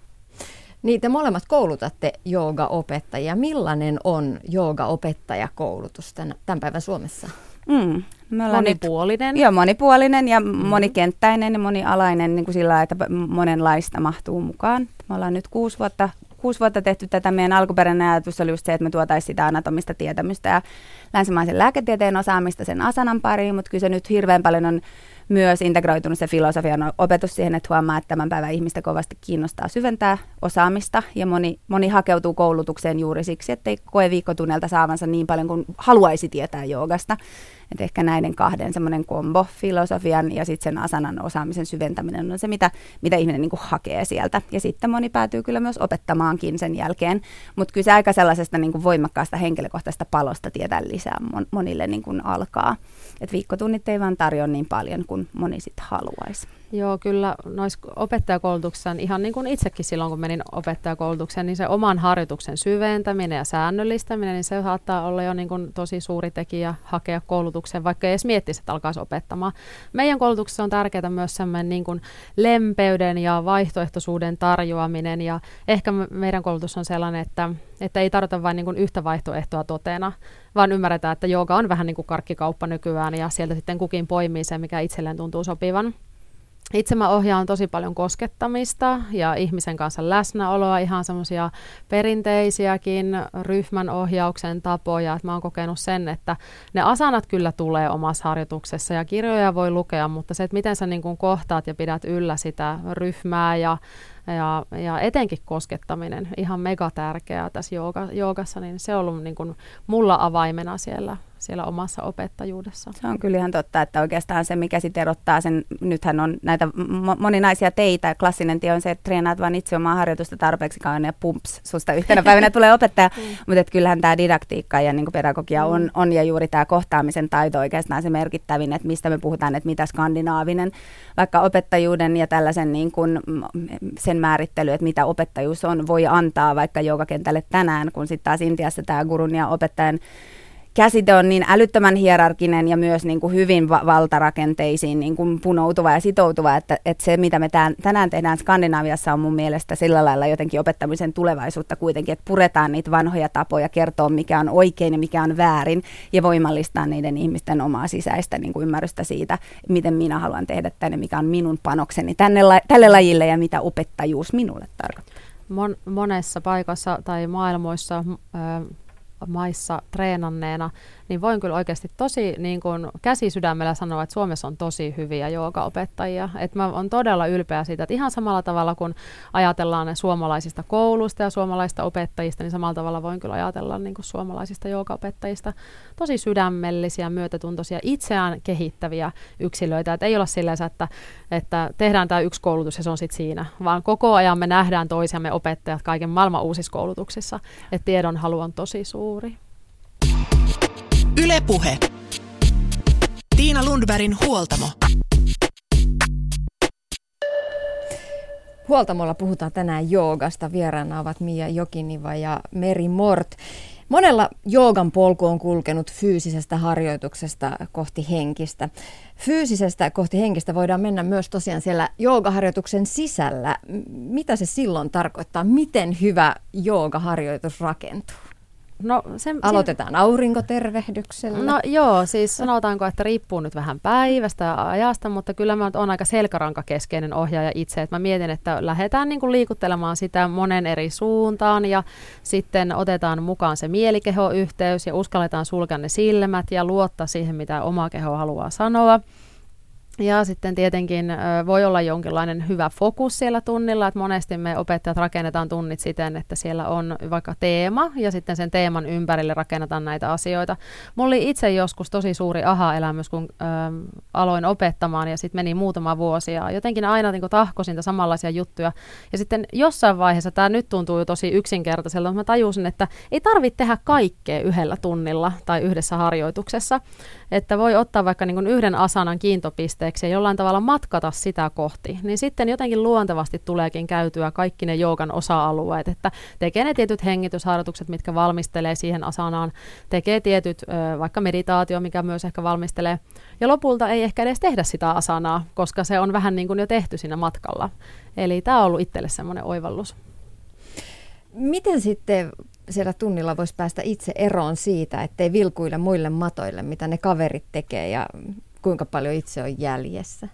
Niin te molemmat koulutatte joogaopettajia. Millainen on joogaopettajakoulutus tämän, tämän päivän Suomessa? Mm. Monipuolinen. Nyt, joo, monipuolinen ja mm. monikenttäinen ja monialainen niin kuin sillä lailla, että monenlaista mahtuu mukaan. Me ollaan nyt kuusi vuotta, kuusi vuotta tehty tätä. Meidän alkuperäinen ajatus oli just se, että me tuotaisiin sitä anatomista tietämystä ja länsimaisen lääketieteen osaamista sen asanan pariin, mutta kyllä se nyt hirveän paljon on myös integroitunut se filosofian opetus siihen, että huomaa, että tämän päivän ihmistä kovasti kiinnostaa syventää osaamista ja moni, moni hakeutuu koulutukseen juuri siksi, että ei koe viikkotunnelta saavansa niin paljon kuin haluaisi tietää joogasta. Että ehkä näiden kahden semmoinen kombo, filosofian ja sitten sen asanan osaamisen syventäminen on se, mitä, mitä ihminen niin kuin hakee sieltä. Ja sitten moni päätyy kyllä myös opettamaankin sen jälkeen. Mutta kyllä se aika sellaisesta niin kuin voimakkaasta henkilökohtaisesta palosta tietää lisää monille niin kuin alkaa. Että viikkotunnit ei vaan tarjoa niin paljon kuin moni sitten haluaisi. Joo, kyllä noissa opettajakoulutuksissa, ihan niin kuin itsekin silloin, kun menin opettajakoulutukseen, niin se oman harjoituksen syventäminen ja säännöllistäminen, niin se saattaa olla jo niin kuin tosi suuri tekijä hakea koulutukseen, vaikka ei edes miettisi, että alkaisi opettamaan. Meidän koulutuksessa on tärkeää myös semmoinen niin kuin lempeyden ja vaihtoehtoisuuden tarjoaminen, ja ehkä meidän koulutus on sellainen, että, että ei tarvita vain niin kuin yhtä vaihtoehtoa totena, vaan ymmärretään, että jooga on vähän niin kuin karkkikauppa nykyään, ja sieltä sitten kukin poimii sen, mikä itselleen tuntuu sopivan. Itse mä ohjaan tosi paljon koskettamista ja ihmisen kanssa läsnäoloa, ihan semmoisia perinteisiäkin ryhmän ohjauksen tapoja. Et mä oon kokenut sen, että ne asanat kyllä tulee omassa harjoituksessa ja kirjoja voi lukea, mutta se, että miten sä niin kun kohtaat ja pidät yllä sitä ryhmää ja, ja, ja etenkin koskettaminen, ihan mega tärkeää tässä jooga, joogassa, niin se on ollut niin kun mulla avaimena siellä. siellä omassa opettajuudessa. Se on kyllä ihan totta, että oikeastaan se, mikä sitten erottaa sen, nythän on näitä moninaisia teitä, klassinen tie on se, että treenaat vaan itse omaa harjoitusta tarpeeksi kauan ja pumps, susta yhtenä päivänä tulee opettaja, mm. mutta että kyllähän tämä didaktiikka ja niin kuin pedagogia on, mm. on ja juuri tämä kohtaamisen taito oikeastaan se merkittävin, että mistä me puhutaan, että mitä skandinaavinen, vaikka opettajuuden ja tällaisen niin kuin sen määrittely, että mitä opettajuus on, voi antaa vaikka joogakentälle tänään, kun sitten taas Intiassa tämä gurun ja opettajan käsite on niin älyttömän hierarkinen ja myös niin kuin hyvin va- valtarakenteisiin niin kuin punoutuva ja sitoutuva, että, että se, mitä me tämän, tänään tehdään Skandinaaviassa, on mun mielestä sillä lailla jotenkin opettamisen tulevaisuutta kuitenkin, että puretaan niitä vanhoja tapoja, kertoo mikä on oikein ja mikä on väärin ja voimallistaa niiden ihmisten omaa sisäistä niin kuin ymmärrystä siitä, miten minä haluan tehdä tänne, mikä on minun panokseni tänne, tälle lajille ja mitä opettajuus minulle tarkoittaa. Mon, monessa paikassa tai maailmoissa äh, maissa treenanneena, niin voin kyllä oikeasti tosi niin kuin käsisydämellä sanoa, että Suomessa on tosi hyviä joogaopettajia. Että mä oon todella ylpeä siitä, että ihan samalla tavalla kun ajatellaan suomalaisista kouluista ja suomalaisista opettajista, niin samalla tavalla voin kyllä ajatella niin kuin suomalaisista joogaopettajista tosi sydämellisiä, myötätuntoisia, itseään kehittäviä yksilöitä. Että ei olla silleen, että, että tehdään tämä yksi koulutus ja se on sitten siinä, vaan koko ajan me nähdään toisiamme opettajat kaiken maailman uusissa koulutuksissa. Että tiedonhalu on tosi suuri. Yle Puhe. Tiina Lundbergin huoltamo. Huoltamolla puhutaan tänään joogasta. Vieraana ovat Mia Jokiniva ja Meri Mort. Monella joogan polku on kulkenut fyysisestä harjoituksesta kohti henkistä. Fyysisestä kohti henkistä voidaan mennä myös tosiaan siellä joogaharjoituksen sisällä. Mitä se silloin tarkoittaa? Miten hyvä joogaharjoitus rakentuu? No, se, Aloitetaan aurinkotervehdyksellä. No joo, siis sanotaanko, että riippuu nyt vähän päivästä ja ajasta, mutta kyllä mä oon aika selkärankakeskeinen ohjaaja itse. Että mä mietin, että lähdetään niin kuin liikuttelemaan sitä monen eri suuntaan ja sitten otetaan mukaan se mielikehoyhteys ja uskalletaan sulkea ne silmät ja luottaa siihen, mitä oma keho haluaa sanoa. Ja sitten tietenkin ö, voi olla jonkinlainen hyvä fokus siellä tunnilla, että monesti me opettajat rakennetaan tunnit siten, että siellä on vaikka teema ja sitten sen teeman ympärille rakennetaan näitä asioita. Mulla oli itse joskus tosi suuri aha-elämys, kun ö, aloin opettamaan ja sitten meni muutama vuosi ja jotenkin aina niin kuin tahkosin niitä samanlaisia juttuja. Ja sitten jossain vaiheessa, tämä nyt tuntuu jo tosi yksinkertaiselta, mutta mä tajusin, että ei tarvitse tehdä kaikkea yhdellä tunnilla tai yhdessä harjoituksessa. Että voi ottaa vaikka niin kuin yhden asanan kiintopisteeksi ja jollain tavalla matkata sitä kohti, niin sitten jotenkin luontevasti tuleekin käytyä kaikki ne joogan osa-alueet, että tekee ne tietyt hengitysharjoitukset, mitkä valmistelee siihen asanaan, tekee tietyt ö, vaikka meditaatio, mikä myös ehkä valmistelee, ja lopulta ei ehkä edes tehdä sitä asanaa, koska se on vähän niin kuin jo tehty siinä matkalla. Eli tämä on ollut itselle semmoinen oivallus. Miten sitten siellä tunnilla voisi päästä itse eroon siitä, ettei vilkuile muille matoille, mitä ne kaverit tekee ja kuinka paljon itse on jäljessä?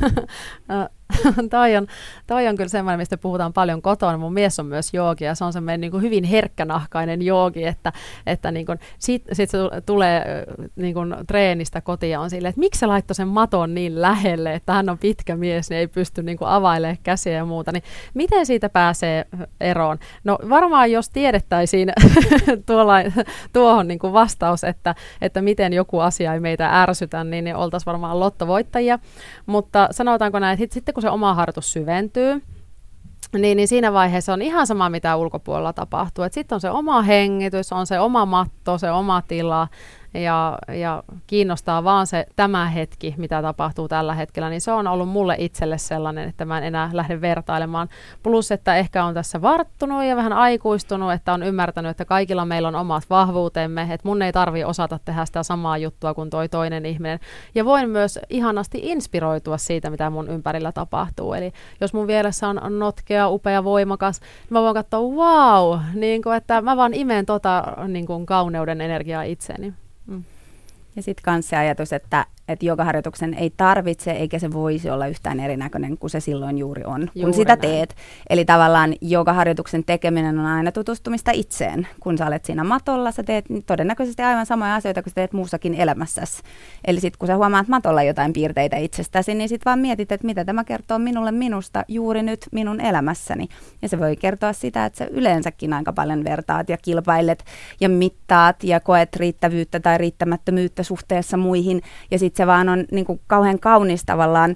toi, on, toi on kyllä semmoinen, mistä puhutaan paljon kotona. Mun mies on myös joogi ja se on semmoinen niin kuin hyvin herkkänahkainen joogi, että, että niin kuin, sit, sit se tulee niin kuin treenistä kotiin ja on silleen, että miksi se laittoi sen maton niin lähelle, että hän on pitkä mies, niin ei pysty niin kuin availemaan käsiä ja muuta. Niin miten siitä pääsee eroon? No varmaan jos tiedettäisiin tuolla, tuohon niin kuin vastaus, että, että miten joku asia ei meitä ärsytä, niin, niin oltaisiin varmaan lottovoittajia. Mutta sanotaanko näin, että sitten kun se oma harjoitus syventyy, niin, niin siinä vaiheessa on ihan sama, mitä ulkopuolella tapahtuu. Sitten on se oma hengitys, on se oma matto, se oma tila ja, ja kiinnostaa vaan se tämä hetki, mitä tapahtuu tällä hetkellä, niin se on ollut mulle itselle sellainen, että mä en enää lähde vertailemaan. Plus, että ehkä on tässä varttunut ja vähän aikuistunut, että on ymmärtänyt, että kaikilla meillä on omat vahvuutemme, että mun ei tarvitse osata tehdä sitä samaa juttua kuin toi toinen ihminen. Ja voin myös ihanasti inspiroitua siitä, mitä mun ympärillä tapahtuu. Eli jos mun vieressä on notkea, upea, voimakas, niin mä voin katsoa, wow, niin kuin, että mä vaan imen tota niin kuin kauneuden energiaa itseeni. Mm. Ja sitten kans se ajatus, että, että joogaharjoituksen ei tarvitse eikä se voisi olla yhtään erinäköinen kuin se silloin juuri on, kun Juuri sitä näin. teet. Eli tavallaan joogaharjoituksen tekeminen on aina tutustumista itseen. Kun sä olet siinä matolla, sä teet todennäköisesti aivan samoja asioita kuin sä teet muussakin elämässäsi. Eli sitten kun sä huomaat matolla jotain piirteitä itsestäsi, niin sitten vaan mietit, että mitä tämä kertoo minulle minusta juuri nyt minun elämässäni. Ja se voi kertoa sitä, että sä yleensäkin aika paljon vertaat ja kilpailet ja mittaat ja koet riittävyyttä tai riittämättömyyttä suhteessa muihin. Ja sitten se vaan on niin kuin kauhean kaunis tavallaan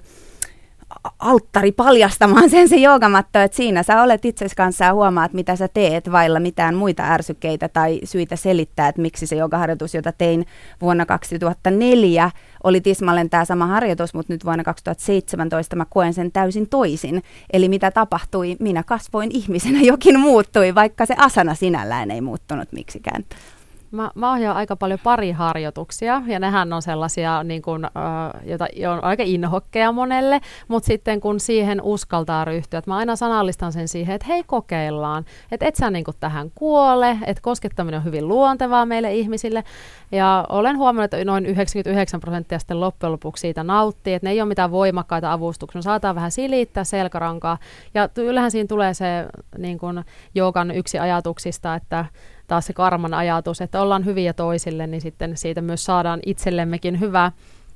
alttari paljastamaan sen se joogamatto, että siinä sä olet itsesi kanssa ja huomaat, mitä sä teet vailla mitään muita ärsykkeitä tai syitä selittää, että miksi se joogaharjoitus, jota tein vuonna kaksituhattaneljä, oli tismalleen tämä sama harjoitus, mutta nyt vuonna kaksituhattaseitsemäntoista mä koen sen täysin toisin. Eli mitä tapahtui? Minä kasvoin ihmisenä, jokin muuttui, vaikka se asana sinällään ei muuttunut miksikään. Mä, mä ohjaan aika paljon pariharjoituksia, ja nehän on sellaisia, niin kun, äh, joita on aika inhokkeja monelle, mutta sitten kun siihen uskaltaa ryhtyä, että mä aina sanallistan sen siihen, että hei, kokeillaan, että et sä niin kun tähän kuole, että koskettaminen on hyvin luontevaa meille ihmisille, ja olen huomannut, että noin yhdeksänkymmentäyhdeksän prosenttia sitten loppujen lopuksi siitä nauttii, että ne ei ole mitään voimakkaita avustuksia, saataan vähän silittää selkärankaa, ja kyllähän siinä tulee se niin kun joogan yksi ajatuksista, että taas se karman ajatus, että ollaan hyviä toisille, niin sitten siitä myös saadaan itsellemmekin hyvää.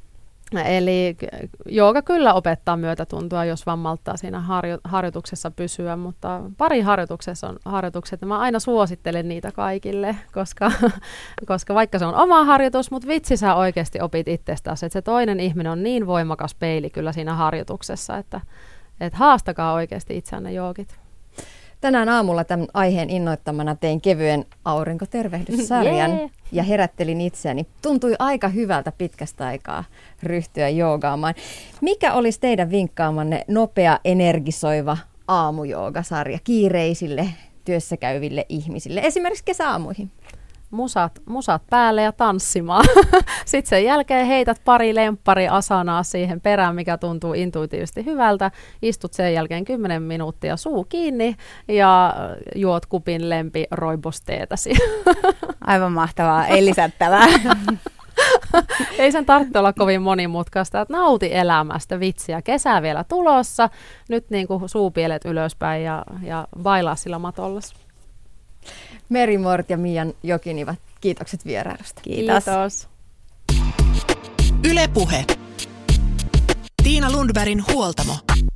Eli jooga kyllä opettaa myötätuntoa, jos vaan malttaa siinä harjo- harjoituksessa pysyä, mutta pari harjoituksessa on harjoitukset, ja mä aina suosittelen niitä kaikille, koska, koska vaikka se on oma harjoitus, mutta vitsi sä oikeasti opit itsestäsi, että se toinen ihminen on niin voimakas peili kyllä siinä harjoituksessa, että, että haastakaa oikeasti itseänne joogit. Tänään aamulla tämän aiheen innoittamana tein kevyen aurinkotervehdyssarjan Yeah. ja herättelin itseäni. Tuntui aika hyvältä pitkästä aikaa ryhtyä joogaamaan. Mikä olisi teidän vinkkaamanne nopea, energisoiva aamujoogasarja kiireisille työssäkäyville ihmisille, esimerkiksi kesäaamuihin? Musat, musat päälle ja tanssimaan. Sitten sen jälkeen heität pari lemppari asanaa siihen perään, mikä tuntuu intuitiivisesti hyvältä. Istut sen jälkeen kymmenen minuuttia suu kiinni ja juot kupin lempi roibosteetäsi. Aivan mahtavaa, ei lisättävää. Ei sen tarvitse olla kovin monimutkaista, että nauti elämästä, vitsiä. Kesää vielä tulossa, nyt niin kuin suupielet ylöspäin ja, ja bailaa sillä matollasi. Meri Mort ja Mian Jokinivat, kiitokset vierailusta. Kiitos. Kiitos. Yle Puhe. Tiina Lundbergin huoltamo.